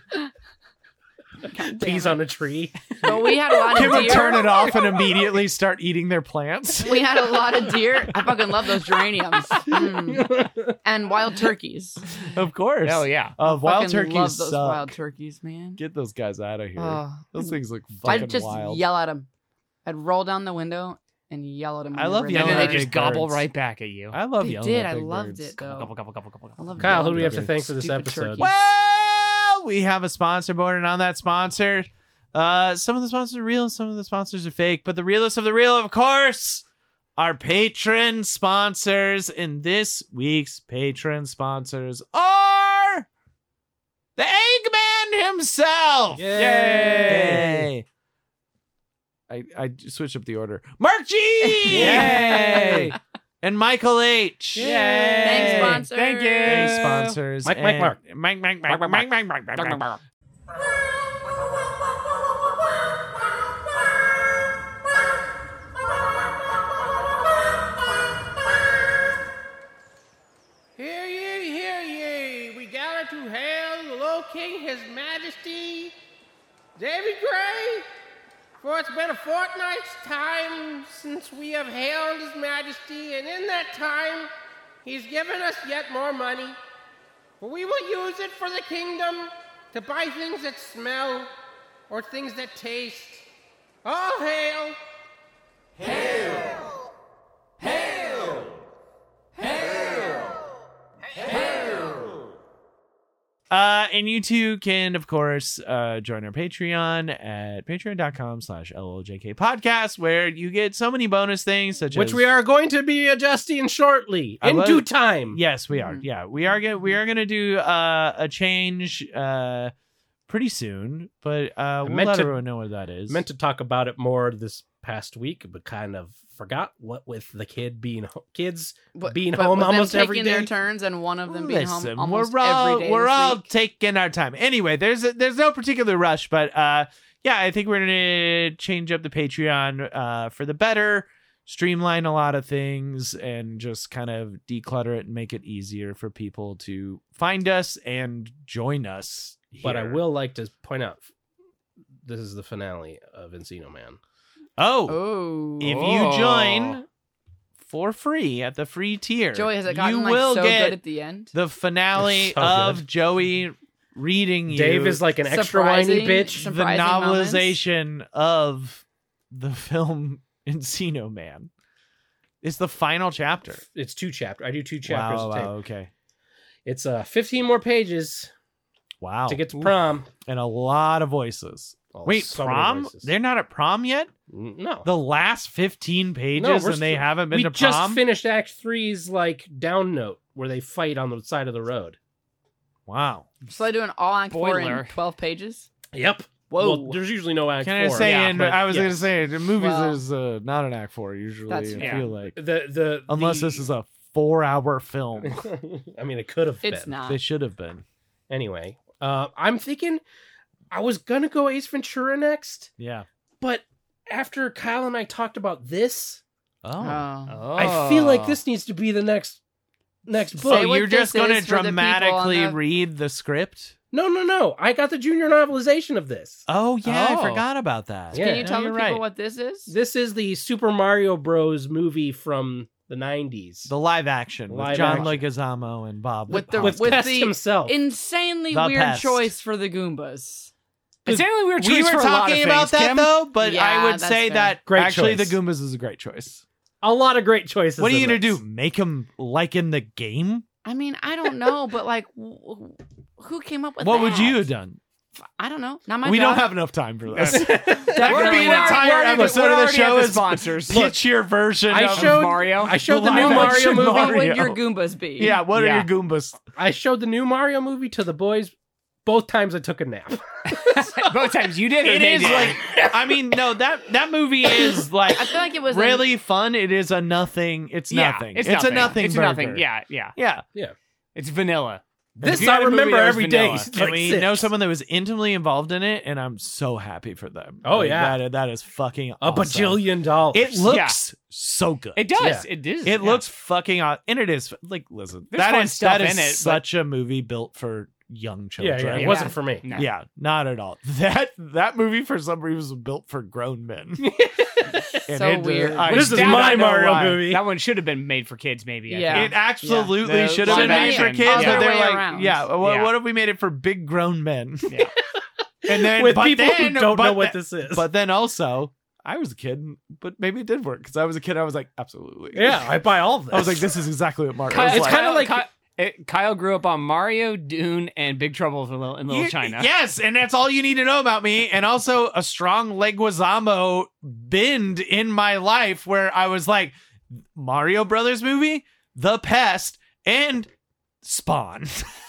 Peas on a tree. But we had a lot Kim of would deer. turn it off and immediately start eating their plants. We had a lot of deer. I fucking love those geraniums. And wild turkeys. Of course. Hell yeah. Wild Fucking turkeys love those suck. wild turkeys, man. Get those guys out of here. Oh. Those things look fucking I'd just wild. yell at them. I'd roll down the window and yell at them. I love And yelling then at they big just gobble birds. right back at you. I love They yelling did. at I big loved birds. it though. Gobble. I loved Kyle, who yelling do we at have to them. thank for this Stupid episode? turkeys. Well, we have a sponsor board, and on that sponsor, some of the sponsors are real, some of the sponsors are fake, but the realest of the real, of course, our patron sponsors. And this week's patron sponsors are the Eggman himself. Yay! I switched up the order. Mark G. Yay! And Michael H. Yay! Thanks, sponsor. Thank you. Thanks, sponsors. Mike, And- Mark. Mike. Hear ye, we gather to hail the Low King, His Majesty, David Gray, for it's been a fortnight's time since we have hailed His Majesty, and in that time, He's given us yet more money. For we will use it for the kingdom to buy things that smell or things that taste. All hail! And you too can, of course, join our Patreon at patreon.com/LOJK podcast, where you get so many bonus things, such Which as we are going to be adjusting shortly I in love- due time. Yes, we are. Yeah, we are gonna do a change pretty soon, but we'll meant let to- everyone know what that is. Meant to talk about it more this past week, but kind of forgot what with the kids being home But with them almost taking every their day. turns and one of them being Listen, home almost we're all every day we're this all week. taking our time. Anyway, there's no particular rush, but yeah, I think we're gonna change up the Patreon for the better, streamline a lot of things, and just kind of declutter it and make it easier for people to find us and join us. But I here. will like to point out, this is the finale of Encino Man. Oh. If you join for free at the free tier, Joey, has it gotten you like will so get good at the end? the finale It's so of good. Joey reading you Dave is like an extra whiny Surprising. bitch. the surprising moments. novelization of the film Encino Man. It's the final chapter. It's 2 chapters. I do 2 chapters Wow, a tape. okay. It's 15 more pages Wow. to get to prom. And a lot of voices. Oh, Wait, so many prom? voices. They're not at prom yet? No. The last 15 pages No, we're and they still- haven't been we to just prom? finished Act 3's like down note where they fight on the side of the road. Wow. So I do an all act 4 Spoiler. in 12 pages? Yep. Whoa. Well, there's usually no Act Can 4. I say, Yeah, and but I was going to yes. say, the movies Well, is not an act 4 usually, that's I fair. feel like. the Unless this is a 4-hour film. I mean, it could have been. It's not. They should have been. Anyway, I'm thinking I was gonna go Ace Ventura next, Yeah. but after Kyle and I talked about this, Oh. Oh. I feel like this needs to be the next Say book. what You're just this going to is for the people on dramatically the- read the script? No. I got the junior novelization of this. Oh, yeah, I Oh. forgot about that. Yeah. Can you tell the you're people right. what this is? This is the Super Mario Bros. Movie from the 90s. The live action with Live John action. Leguizamo and Bob. With the- with with Pest the himself. Insanely The weird pest. choice for the Goombas. It's only weird we choice were for a lot of talking about things, that Kim. though, but Yeah, I would that's say fair. that Great actually choice. the Goombas is a great choice. A lot of great choices. What are you in going to this. do? Make them like in the game? I mean, I don't know, but like, who came up with What that? would you have done? I don't know. Not my We job. don't have enough time for this. Definitely be an not. entire episode of the show is sponsors. Pitch your version I of showed Mario? I showed the The new live Mario action movie. What Mario. would your Goombas be? Yeah, what Yeah. are your Goombas? I showed the new Mario movie to the boys both times I took a nap. Both times you did. It is like, I mean, no, that movie is like I feel like it was really fun. It is a nothing. It's nothing. It's a nothing. It's burger. nothing. Yeah. Yeah. It's vanilla. This If you I had a movie remember that was every day. vanilla. It's And like we 6. know someone that was intimately involved in it, and I'm so happy for them. Oh, Like, yeah. that is fucking a awesome. bajillion dollars. It looks so good. It does. Yeah. It is. It yeah. looks fucking awesome. And it is like, listen, There's fun stuff that is in it, but- such a movie built for young yeah, children. It Yeah. wasn't for me. No. Yeah, not at all. That movie for some reason was built for grown men. And So weird. This is do my not know Mario why. movie. That one should have been made for kids, maybe. I Yeah. think. It absolutely Yeah. should have been Live made for action. kids, Other but they're way like, around. yeah, Yeah. what if we made it for big grown men? Yeah. And then With but people then, who don't but know what the- this is. But then also, I was a kid, but maybe it did work because I was a kid. I was like, absolutely, yeah, I buy all of this. I was like, this is exactly what Mario. Kyle, was It's like. kinda like- Kyle grew up on Mario, Dune, and Big Trouble in Little China. Yes, and that's all you need to know about me. And also a strong Leguizamo bend in my life where I was like, Mario Brothers movie, The Pest, and Spawn.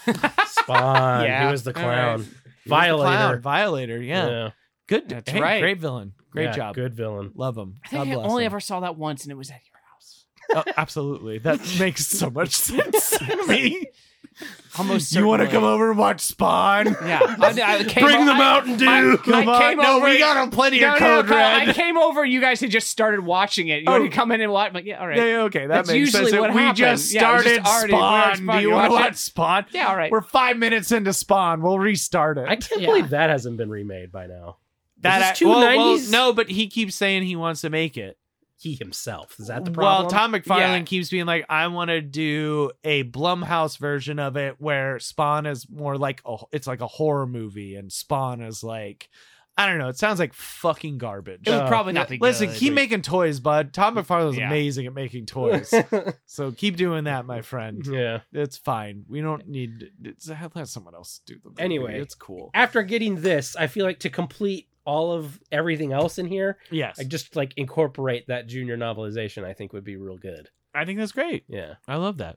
Spawn. Yeah. He was the All clown. right. Violator. Violator, yeah. Good. That's hey, right. Great villain. Great Yeah, job. Good villain. Love him. I think I only ever saw that once, and it was at your house. Absolutely. That makes so much sense to me. Almost. You want to certainly. come over and watch Spawn? Yeah. I came Bring the I- Mountain Dew. I came no, over. we got plenty of No, Code Kyle, Red. I came over. You guys had just started watching it. You want to come in and watch? I'm like, yeah, all right. Yeah, okay, that That's makes usually sense. what we happens. just Yeah, it was started just already- we're Spawn. Spawn. Do you You want to watch it? watch Spawn? Yeah, all right. We're 5 minutes into Spawn. We'll restart it. I can't Yeah. believe that hasn't been remade by now. that Is this two well, 90s? no, but he keeps saying he wants to make it. He himself. Is that the Well, problem? Tom McFarlane Yeah. keeps being like, I want to do a Blumhouse version of it where Spawn is more like it's like a horror movie, and Spawn is like, I don't know. It sounds like fucking garbage. It would probably not be good. Listen, keep making toys, bud. Tom McFarlane's Yeah. amazing at making toys, so keep doing that, my friend. yeah. It's fine. We don't need let someone else do the movie. Anyway. It's cool. After getting this, I feel like to complete all of everything else in here, Yes, I just like incorporate that junior novelization. I think would be real good. I think that's great. Yeah. I love that.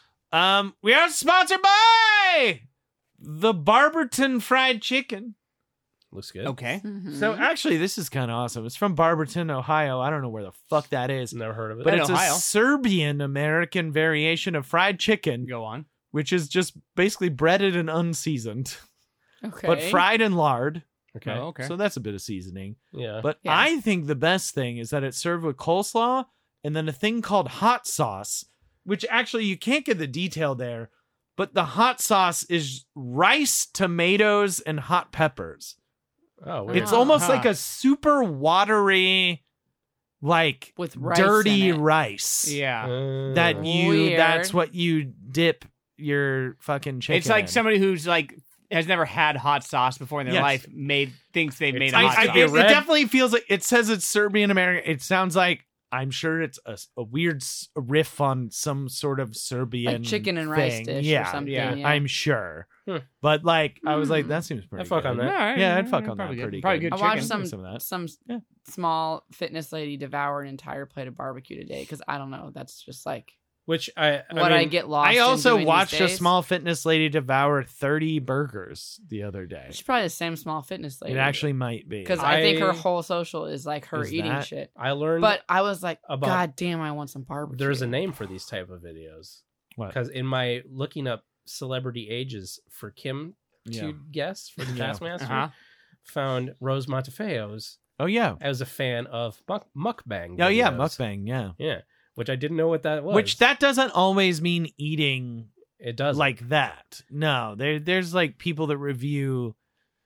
We are sponsored by the Barberton Fried Chicken. Looks good. Okay. Mhm. So actually, this is kind of awesome. It's from Barberton, Ohio. I don't know where the fuck that is, Never heard of it. but in it's Ohio. a Serbian American variation of fried chicken, Go on. which is just basically breaded and unseasoned, Okay. but fried in lard. okay. Oh, okay. So that's a bit of seasoning. Yeah. But Yeah. I think the best thing is that it's served with coleslaw and then a thing called hot sauce, which actually you can't get the detail there, but the hot sauce is rice, tomatoes, and hot peppers. oh, It's Wow. almost Huh. like a super watery, like With rice dirty in it. rice. Yeah. That you Weird. that's what you dip your fucking chicken. It's like in. somebody who's like has never had hot sauce before in their Yes. life thinks they've made a I- hot I, sauce. it red. definitely feels like it says it's Serbian American. It sounds like I'm sure it's a weird riff on some sort of Serbian like chicken and rice thing. dish Yeah, or something. yeah. Yeah. I'm sure. Hmm. But like, I was like, Hmm. that seems pretty. I'd fuck good. on that. All right. Yeah, I'd fuck on Probably that good. pretty Probably good. good I watched chicken. Some of that. some Yeah. small fitness lady devour an entire plate of barbecue today because I don't know. That's just like Which I what I mean, get lost. I in also doing these watched a days. small fitness lady devour 30 burgers the other day. She's probably the same small fitness lady. It actually might be. because I think her I- whole social is like her Is eating that- shit. I learned But I was like, about- God damn, I want some barbecue. there's a name for these type of videos. What? Because in my looking up celebrity ages for Kim Yeah. to guess for the Yeah. Taskmaster, Uh-huh. found Rose Montefeo's Oh yeah. as a fan of mukbang. Oh yeah, videos. mukbang. Yeah. Yeah, which I didn't know what that was. Which that doesn't always mean eating it does like that. No, there's like people that review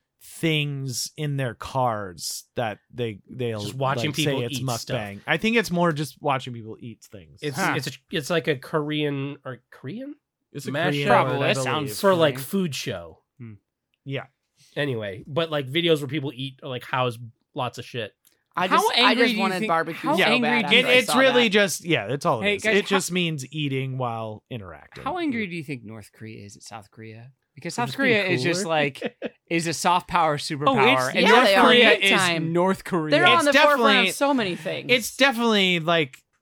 things in their cars that they'll Just watching like, people say it's eat mukbang. stuff. I think it's more just watching people eat things. It's Huh. it's like a Korean or Korean It's a mashup Korean Probably. word, I It believe. sounds- for like Korean. food show. Yeah. Anyway, but like videos where people eat like house lots of shit. I How just, I angry just do you wanted think- barbecue how so angry bad. do you- after I It's saw really that. just that's all it Hey, is. guys, It just means eating while interacting. How angry do you think North Korea is at South Korea? Because They're South just being Korea is just cooler. like is a soft power superpower, and yeah, North they are Korea big is time. North Korea. They're on It's the forefront definitely- of so many things. It's definitely like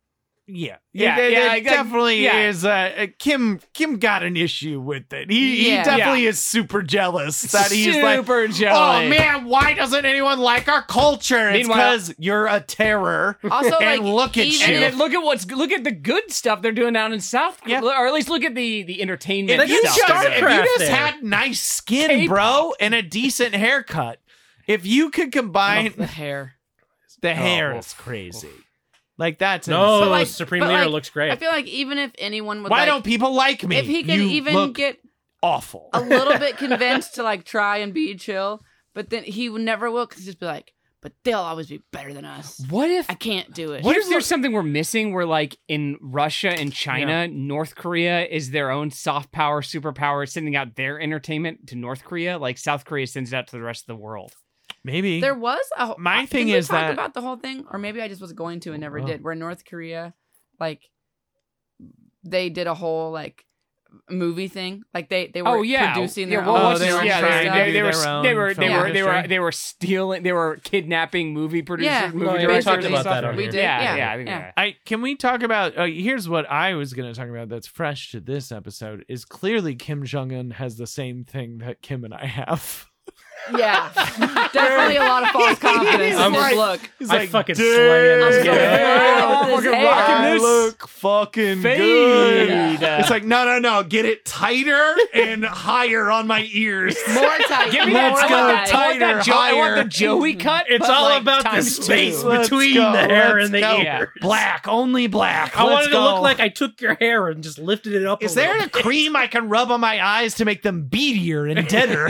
Yeah, Yeah, it yeah, definitely yeah. is. Kim got an issue with it. He Yeah. definitely is super jealous that he's like, super jealous. oh man, why doesn't anyone like our culture? It's Meanwhile- because you're a terror. Also, and like, look at even you. if- And look at the good stuff they're doing down in South, Yeah. or at least look at the entertainment If you stuff. just, they're if doing. you StarCraft just there. had nice skin, K-pop. bro, and a decent haircut, if you could combine the hair. the hair Oh, is crazy. Like that's No, But, like- Supreme but, Leader like, looks great. I feel like even if anyone would why like, don't people like me? if he could You even look get awful. a little bit convinced to like try and be chill, but then he would never will because he'd just be like, but they'll always be better than us. What if I can't do it. What if there's something we're missing where, like, in Russia and China, North Korea is their own soft power, superpower, sending out their entertainment to North Korea, like South Korea sends it out to the rest of the world? Maybe There was a My I thing think we is talked that- about the whole thing, or maybe I just was going to and never Oh. did. Where North Korea, like, they did a whole like movie thing, like they were producing their well, own. what's they this- were yeah, trying to they, do they were their own they were film industry. they were stealing, they were kidnapping movie producers. Yeah. movie No, yeah, we directors talked and about stuff. that on We here. did, yeah. I think Yeah. Can we talk about? Here's what I was going to talk about. That's fresh to this episode. Is clearly Kim Jong Un has the same thing that Kim and I have. Yeah, definitely a lot of false confidence. I'm in his like- look. He's I like, fucking "Dude, slaying this I'm so guy." proud with his fucking hair. rocking I this look fucking fade. good. It's like no, get it tighter and higher on my ears. More tight. Give me Let's that. go I want that tighter, I want higher. the Joey cut. It's but, all like, about the times space two. Let's between go, the hair let's and the go. ear. Black, only black. I Let's wanted to go. look like I took your hair and just lifted it up. Is a there little a bit. cream I can rub on my eyes to make them beadier and deader?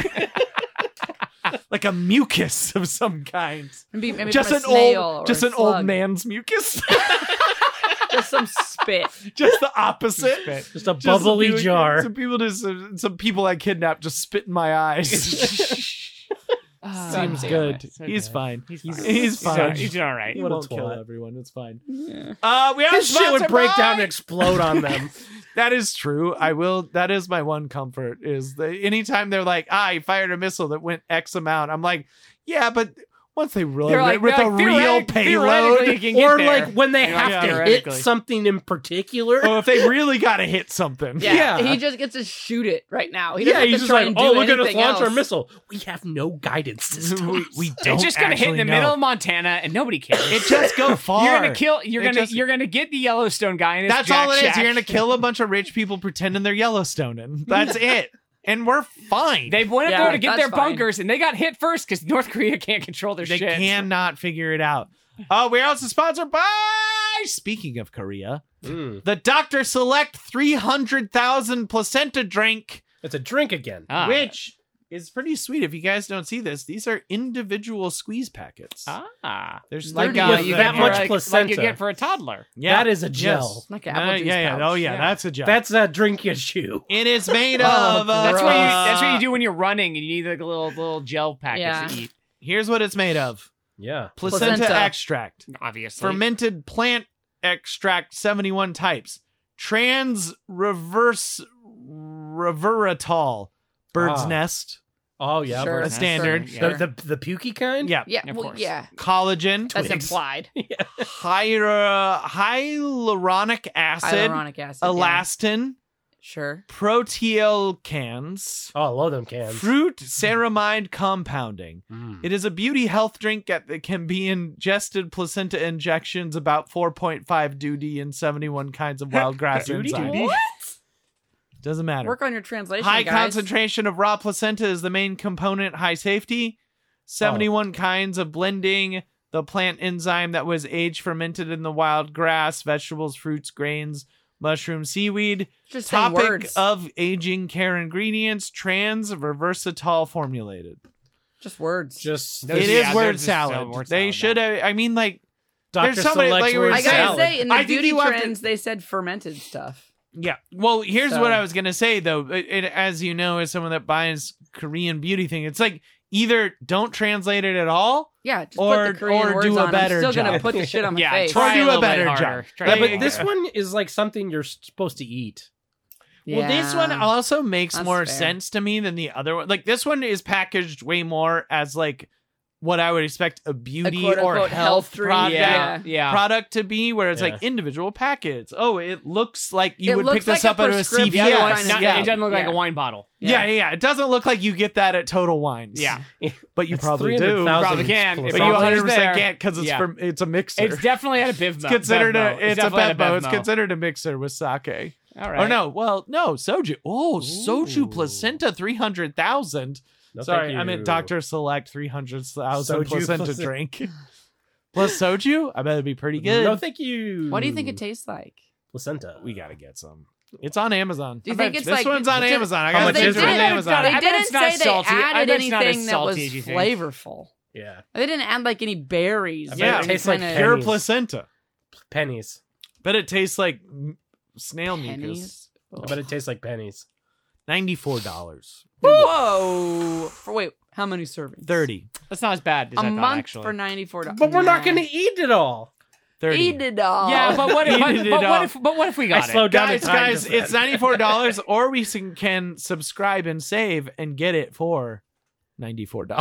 Like a mucus of some kind. Maybe Just put an a snail old, or just a an old slug. man's mucus. Just some spit. Just the opposite. Just a Just bubbly some people- jar. Some people I kidnapped just spit in my eyes. Seems damn good. it. He's fine. He's fine. He's doing all right. He What a won't kill twat. everyone. It's fine. Yeah. We are His shit would sponsored break by- down and explode on them. That is true. I will. That is my one comfort. Is that anytime they're like, I fired a missile that went X amount, I'm like, yeah, but once they realize They're like, with a real theoretically you payload, can get Or there. like when they Yeah, have to hit theoretically. something in particular. oh, if they really got to hit something, Yeah, Yeah. he just gets to shoot it right now. He doesn't Yeah, have he's to just try like, and do oh, we're going to anything launch our else. missile. We have no guidance system. we don't. It's just gonna hit in actually the know. middle of Montana and nobody cares. It just go far. You're gonna kill. You're It gonna. just- You're gonna get the Yellowstone guy. In his That's Jack all it is. Shack. You're gonna kill a bunch of rich people pretending they're Yellowstoning. That's it, and we're fine. They went up Yeah, there to get that's their fine. bunkers, and they got hit first because North Korea can't control their They shit. cannot figure it out. We're also sponsored by. Speaking of Korea, Mm. the Dr. Select 300,000 placenta drink, It's a drink again. Ah. which is pretty sweet. If you guys don't see this, these are individual squeeze packets. Ah, There's like 30 with of you them. that get much for, like placenta. you get for a toddler. Yeah. That is a gel. Like an apple juice pouch. Oh yeah, Yeah. that's a gel. That's a drink you chew. It is made Oh, of. That's what you do when you're running and you need like a little gel packets Yeah. to eat. Here's what it's made of: Yeah. placenta, Placenta. extract, Obviously, fermented plant extract, 71 types, trans reverse reveratol, bird's Ah. nest, Oh, yeah. Sure. bro. a standard. Yeah. The pukey kind? Yeah, Yeah, Of well, course. yeah. collagen, That's Twigs. implied. hyaluronic acid, Hyaluronic acid. yeah. elastin, Sure. proteolcans, Oh, I love them cans. fruit ceramide compounding. Mm. It is a beauty health drink that can be ingested placenta injections, about 4.5 duty and 71 kinds of wild grass Duty? enzymes. What? Doesn't matter. Work on your translation, High guys. concentration of raw placenta is the main component. High safety. 71 kinds of blending. The plant enzyme that was aged, fermented in the wild grass, vegetables, fruits, grains, mushroom, seaweed. Just saying Topic words. of aging care ingredients. Trans reversatile formulated. Just words. Just Those- It yeah, is word they're just salad. word They salad, should yeah. have. I mean, like, Dr. there's somebody- Select's like we were word I gotta salad. say, in the I think beauty you have to- trends, they said fermented stuff. yeah. Well, here's So- what I was gonna say though. As you know, as someone that buys Korean beauty thing, it's like either don't translate it at all. Yeah, just Or- put the Korean or words do a on. better I'm still gonna job. put the shit on my Yeah, face. try do a a little better bit job. harder. Try Yeah, a but little this bit. one is like something you're supposed to eat. Well, this one Yeah. also makes That's more fair. sense to me than the other one. Like this one is packaged way more as like what I would expect a beauty quote, or unquote, health drink. product, Yeah. product to be, where it's Yeah. like individual packets. Oh, it looks like you It would pick looks this like up a at a prescription CVS. kind of It stuff. doesn't look like Yeah. a wine bottle. Yeah. It doesn't look like you get that at Total Wines. Yeah. But you It's probably do. 300,000 Probably can. plus But It you probably is 100% there. can't because it's Yeah. it's a mixer. It's definitely at a Bevmo. It's considered Bevmo. it's a definitely at Bevmo. It's Bevmo. considered a mixer with sake. All right. Oh no, well no soju. Oh, soju placenta 300,000. No, Sorry, thank I meant you. Dr. Select 300,000 Soju placenta placenta. drink. Plus soju, I bet it'd be pretty good. No, thank you. What do you think it tastes like? Placenta. We gotta get some. It's on Amazon. Do you think it's this like one's on did- Amazon? I How got much this is it? on They Amazon. I bet didn't it's not say as they salty. I added bet it's not as anything that was salty as you think. flavorful. Yeah. They didn't add like any berries. I bet Yeah, it tastes like kinda- Pure pennies. placenta. Pennies. Bet it tastes like snail mucus. pennies. I bet it tastes like pennies. $94. Whoa! Wait, how many servings? 30. That's not as bad as A I thought, month actually. for $94. But we're not going to eat it all. 30. eat it all. Yeah, but what if? Eat it up. But what if we got I slowed down Guys, the time guys, just it's then. $94, or we can subscribe and save and get it for $94.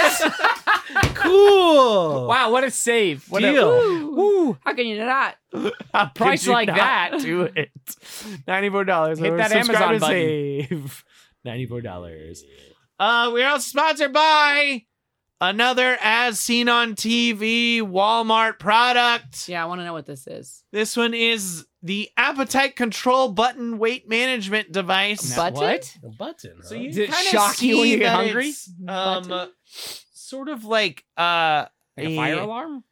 Cool. Wow, what a save! What Deal. Woo. How can you not? How could Price you like not that. do it. $94. Hit or that subscribe Amazon and button. save. $94. We're also sponsored by another as seen on TV Walmart product. Yeah, I want to know what this is. This one is the appetite control button weight management device. Button? What? A button. So huh? you Does it kinda shock you when see you get that hungry? it's, Button? sort of like Like a fire alarm?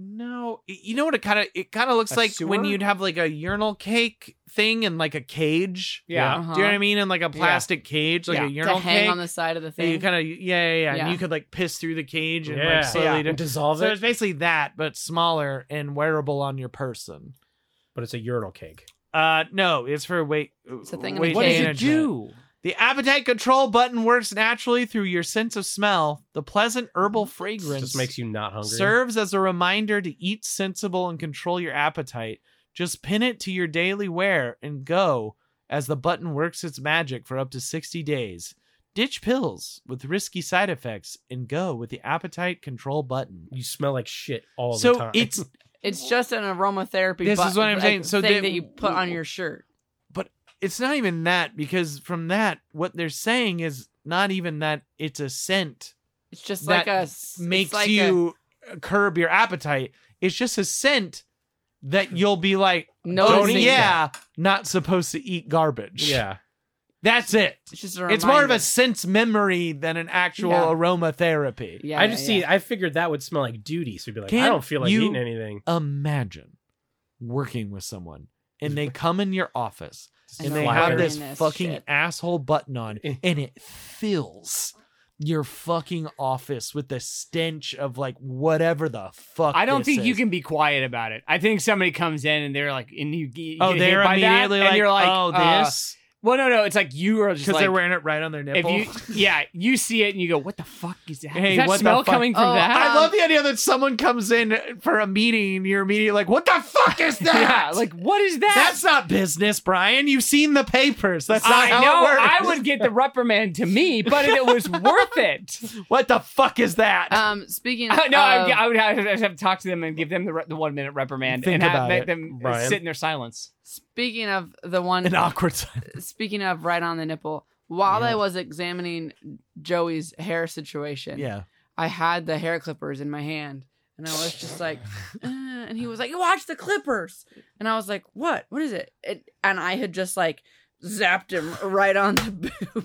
No, you know what it kind of looks A like when sewer? you'd have like a urinal cake thing in like a cage. Yeah. Uh-huh. Do you know what I mean? In like a plastic cage, like Yeah. a To urinal To hang cake. on the side of the And thing. you kind of yeah. Yeah. And you could like piss through the cage and Yeah. like slowly. Yeah. And dissolve So it, it's basically that, but smaller and wearable on your person. but it's a urinal cake. No, it's for weight. It's a thing in weight the What does it management. do? The appetite control button works naturally through your sense of smell. The pleasant herbal fragrance Just makes you not hungry. serves as a reminder to eat sensible and control your appetite. Just pin it to your daily wear and go as the button works its magic for up to 60 days. Ditch pills with risky side effects and go with the appetite control button. You smell like shit all the So time. It's just an aromatherapy This is what I'm like, saying. So thing they- that you put on your shirt. It's not even that, because from that, what they're saying is not even that it's a scent It's just that like a makes it's like you curb your appetite. It's just a scent that you'll be like, Noticing oh yeah, not supposed to eat garbage. yeah. That's it. It's just a It's more of reminder. a sense memory than an actual Yeah. aromatherapy. Yeah, I just see. yeah. I figured that would smell like duty. So you'd be like, I Can't don't feel like you- eating anything. Imagine working with someone and they come in your office and And they they're have wearing this this fucking shit. asshole button on and it fills your fucking office with the stench of like whatever the fuck. I don't this think you is. can be quiet about it. I think somebody comes in and they're like, and you Oh, get they're hit by that, immediately and like, you're like, oh, this Well, no, it's like you are just because like, they're wearing it right on their if nipple. you see it and you go, what the fuck is that? Hey, Is that what the smell fuck? coming from Oh, that? I love the idea that someone comes in for a meeting and you're immediately like, what the fuck is that? Yeah, like what is that? That's not business, Brian. You've seen the papers. That's not I how know. it works. I would get the reprimand to me, but it was worth it. What the fuck is that? Speaking No, of, I would have to talk to them and give them the 1 minute reprimand Think and have, about make it, them Brian. sit in their silence. speaking of the one An awkward silence. speaking of right on the nipple, while I was examining Joey's hair situation, Yeah. I had the hair clippers in my hand, and I was just like, and he was like, "Watch the clippers," and I was like, "What? What is it?" And I had just like zapped him right on the boob.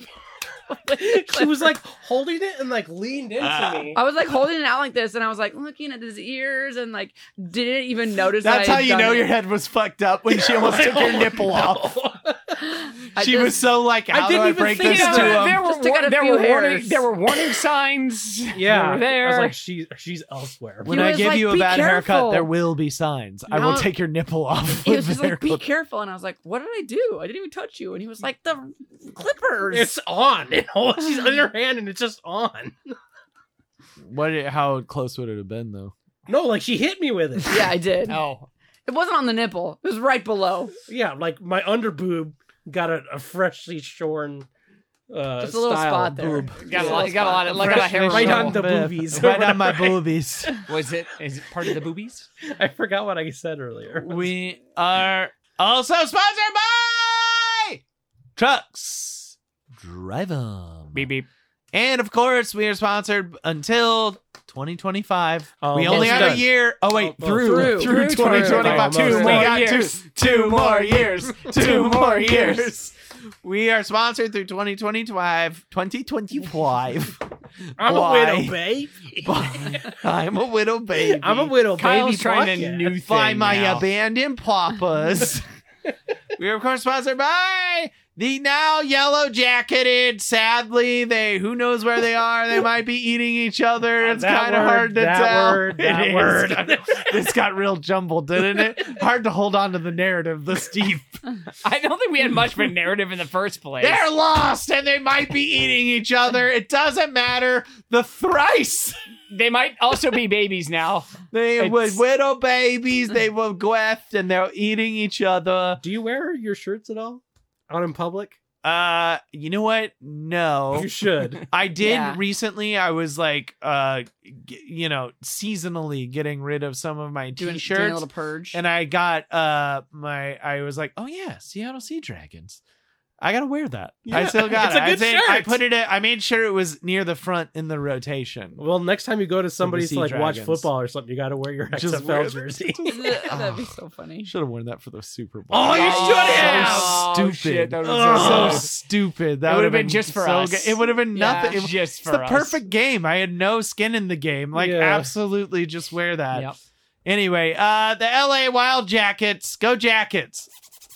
She was like holding it and like leaned into me. I was like holding it out like this, and I was like looking at his ears, and like didn't even notice. That's that I how had you done know it. your head was fucked up when she almost took your nipple off. I She just- was so like, how do didn't I even break think this of to that. him? There Just took out a few were warning, hairs. there were warning signs. Yeah, They were there. I was like, she's elsewhere. When He I was give like, you a "Be bad haircut, careful." there will be signs. I will No. take your nipple off. He was with just hair like, "Be clip. careful," and I was like, "What did I do? I didn't even touch you." And he was like, "The clippers." It's on. She's in her hand and it's just on. How close would it have been though? No, like she hit me with it. Yeah, I did. Oh, It wasn't on the nipple. It was right below. Yeah, like my underboob got a freshly shorn Just a little style spot there. boob. Got a lot of hair. Right removal. on the boobies. Right on my boobies. Is it part of the boobies? I forgot what I said earlier. We are also sponsored by Trucks Drive 'em. Beep beep. And of course, we are sponsored until 2025. Oh, we only almost have a done. year. Oh wait, Through 2025. Almost We done. got two more years. 2 more years. We are sponsored through 2025. 2025. I'm Why? a widow, baby. I'm a widow baby. I'm a widow, Kyle's baby. trying a podcast. new thing By my now. abandoned papas. We are of course sponsored by the now yellow jacketed. Sadly, who knows where they are? They might be eating each other. It's That kind of word, hard to that tell. word, that It is. word. This got real jumbled, didn't it? Hard to hold on to the narrative this deep. I don't think we had much of a narrative in the first place. They're lost and they might be eating each other. It doesn't matter. The thrice. They might also be babies now. They were It's- widow babies. They were gweft and they're eating each other. Do you wear your shirts at all out in public? You know what? No. You should. I did Yeah. recently. I was like, seasonally getting rid of some of my Doing a t-shirts, little purge. and I got I was like, oh yeah, Seattle Sea Dragons. I gotta wear that. I Yeah, still got it's it. a good I shirt. put it. I made sure it was near the front in the rotation. Well, next time you go to somebody's Sea to like watch Dragons. football or something, you got to wear your Just wear XFL the- jersey. That'd be so funny. Should have worn that for the Super Bowl. Oh, you should have! So stupid. Shit, that so was stupid. That It would would've have been just for so us. good. It would have been Yeah. nothing. It- just it's for the us. perfect game. I had no skin in the game. Like Yeah. absolutely, just wear that. Yep. Anyway, the LA Wild Jackets. Go Jackets.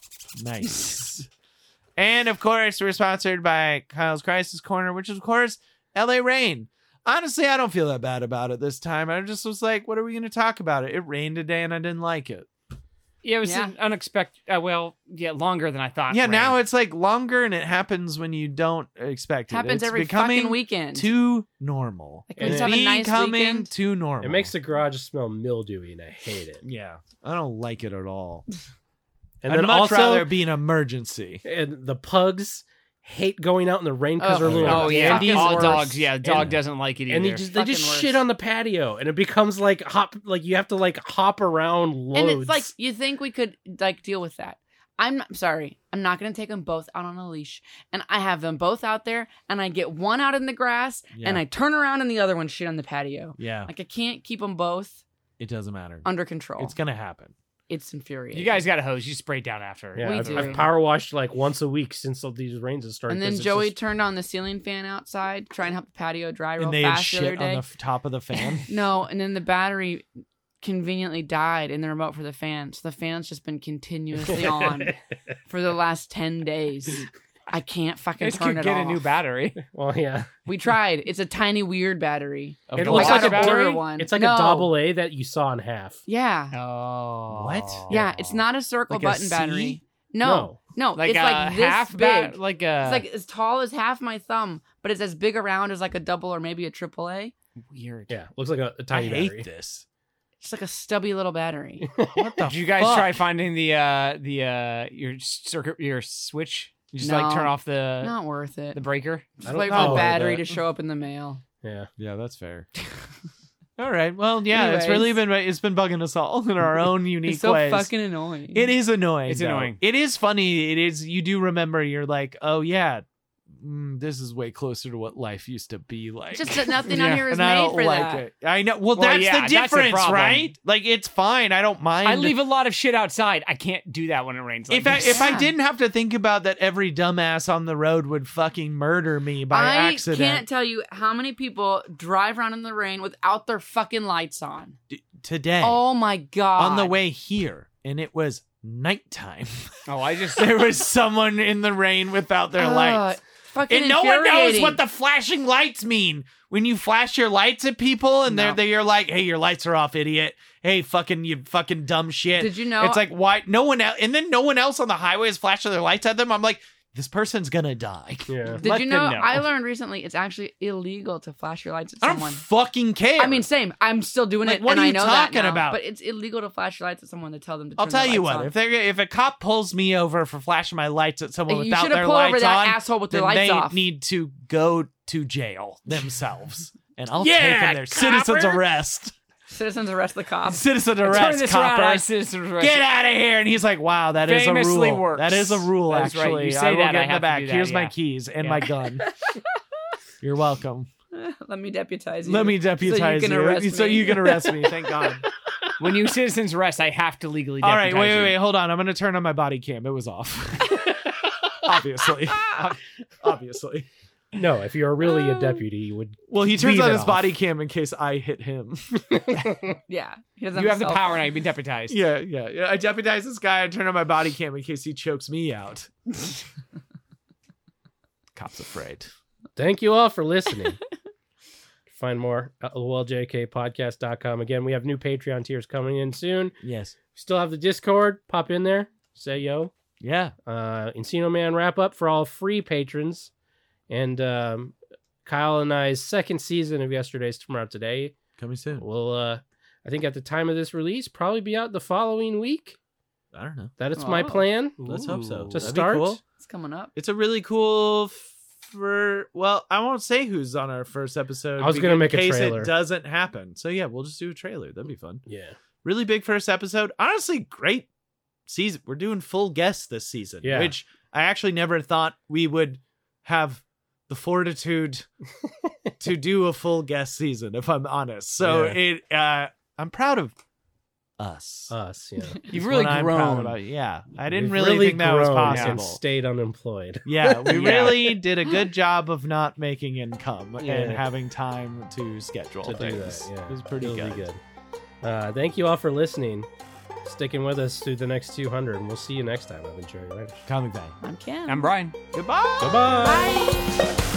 Nice. And of course, we're sponsored by Kyle's Crisis Corner, which is of course LA Rain. Honestly, I don't feel that bad about it this time. I just was like, what are we going to talk about? It rained today and I didn't like it. Yeah, it was Yeah. an unexpected. Longer than I thought. Yeah, rain. now it's like longer and it happens when you don't expect it. Happens It's every becoming fucking weekend. too normal. Like, we just And have a nice Becoming weekend. too normal. It makes the garage smell mildewy, and I hate it. Yeah, I don't like it at all. And I'd then much also, rather it be an emergency. and the pugs hate going out in the rain because Oh, they're little Oh yeah, candies. all worse. dogs. Yeah, the dog And- doesn't like it either. And they just Fucking shit worse. on the patio, and it becomes like you have to like hop around loads. And it's like, you think we could like deal with that. I'm sorry. I'm not going to take them both out on a leash. And I have them both out there, and I get one out in the grass, Yeah. and I turn around and the other one shit on the patio. Yeah, Like, I can't keep them both it doesn't matter. under control. It's gonna happen. It's infuriating. you guys got a hose. You spray it down after. yeah, we I've, do. I've power washed like once a week since all these rains have started. And then 'cause it's Joey just- turned on the ceiling fan outside, trying to help the patio dry real And they had fast the other shit on day. the top of the fan. No, and then the battery conveniently died in the remote for the fan. So the fan's just been continuously on for the last 10 days. I can't fucking Guys turn could it get off. a new battery. Well, yeah, We tried. It's a tiny weird battery. Of It the looks Like like a a border battery? one. it's like No. a double A that you saw in half. Yeah. Oh, What? Yeah, it's not a circle Like a button C? battery. No. Like it's a like this half big. like a. It's like as tall as half my thumb, but it's as big around as like a double or maybe a triple A. weird. Yeah, looks like a I tiny hate battery. this. It's like a stubby little battery. What the? Did you guys fuck? try finding your circuit, your switch? You just like No. turn off the Not worth it. the breaker. Just don't wait for know the about battery that. to show up in the mail. Yeah, Yeah, that's fair. All right. Well, yeah, it's really Anyways. been bugging us all in our own unique It's so ways. fucking annoying. It is annoying. It's though. annoying. It is funny. It is. You do remember. You're like, oh yeah, this is way closer to what life used to be like. Just that nothing Yeah. on here is and I made don't for like that. it. I know. Well, Well, that's yeah, the that's the difference, problem. right? Like, it's fine. I don't mind. I leave a lot of shit outside. I can't do that when it rains. Like if I this. if I Yeah. didn't have to think about that, every dumbass on the road would fucking murder me by I accident. can't tell you how many people drive around in the rain without their fucking lights on. Today, Oh my god! on the way here, and it was nighttime. oh, I just There was someone in the rain without their lights. Fucking And no one knows infuriating. what the flashing lights mean. When you flash your lights at people and No. you're like, hey, your lights are off, idiot. Hey, you fucking dumb shit. Did you know- It's like, why? No one else, and then no one else on the highway is flashing their lights at them. I'm like, this person's gonna die. Yeah. Did Let you them know? know. I learned recently it's actually illegal to flash your lights at I don't someone. fucking care. I mean, same. I'm still doing Like, it, what and are I you know that talking now, about? But it's illegal to flash your lights at someone to tell them to. I'll turn tell their you lights what. on. If a cop pulls me over for flashing my lights at someone You without should've their pulled over lights that on, asshole with their then lights they off. need to go to jail themselves, and I'll Yeah, take them there. Citizen's copper. arrest. Citizens arrest the cops. Citizen arrest. Turn this around, copper. I citizens arrest. Get out of here! And he's like, "Wow, that is a Famously rule. works. That is a rule. That's right. Actually, You say I will that, get I in the have to back. do that, Here's my yeah. keys and Yeah. my gun. You're welcome. Let me deputize you. Let me deputize so you. Can arrest so me. you can arrest me. Thank God. When you citizens arrest, I have to legally All deputize right, wait. you. Hold on. I'm going to turn on my body cam. It was off. Obviously. Obviously. No, if you're really a deputy, you would. Well, he turns leave on it his off. body cam in case I hit him. Yeah, he doesn't You have the cell power phone. now. You've been deputized. Yeah. I deputize this guy and turn on my body cam in case he chokes me out. Cop's afraid. Thank you all for listening. Find more at loljkpodcast.com. Again, we have new Patreon tiers coming in soon. Yes. We still have the Discord. Pop in there. Say yo. Yeah. Encino Man wrap up for all free patrons. And Kyle and I's second season of Yesterday's Tomorrow Today Coming soon. will, I think at the time of this release, probably be out the following week. I don't know. That is my Oh. plan. Let's hope so. To That'd be start. cool. It's coming up. It's a really cool well, I won't say who's on our first episode. I was gonna in make a case trailer. it doesn't happen. So yeah, we'll just do a trailer. That'd be fun. Yeah. Really big first episode. Honestly, great season. We're doing full guests this season, Yeah. which I actually never thought we would have the fortitude to do a full guest season, if I'm honest. So I'm proud of us. Us, yeah. You've Is really what I'm proud grown. about. Yeah, I didn't We've really think that was grown possible. and stayed unemployed. Yeah, we Yeah. really did a good job of not making income and Yeah. having time to schedule To do things. that, yeah. It was pretty It'll good. be good. Thank you all for listening. Sticking with us through the next 200, and we'll see you next time. I've been Jerry Lynch. Comic Bang. I'm Kim. I'm Brian. Goodbye. Goodbye. Bye.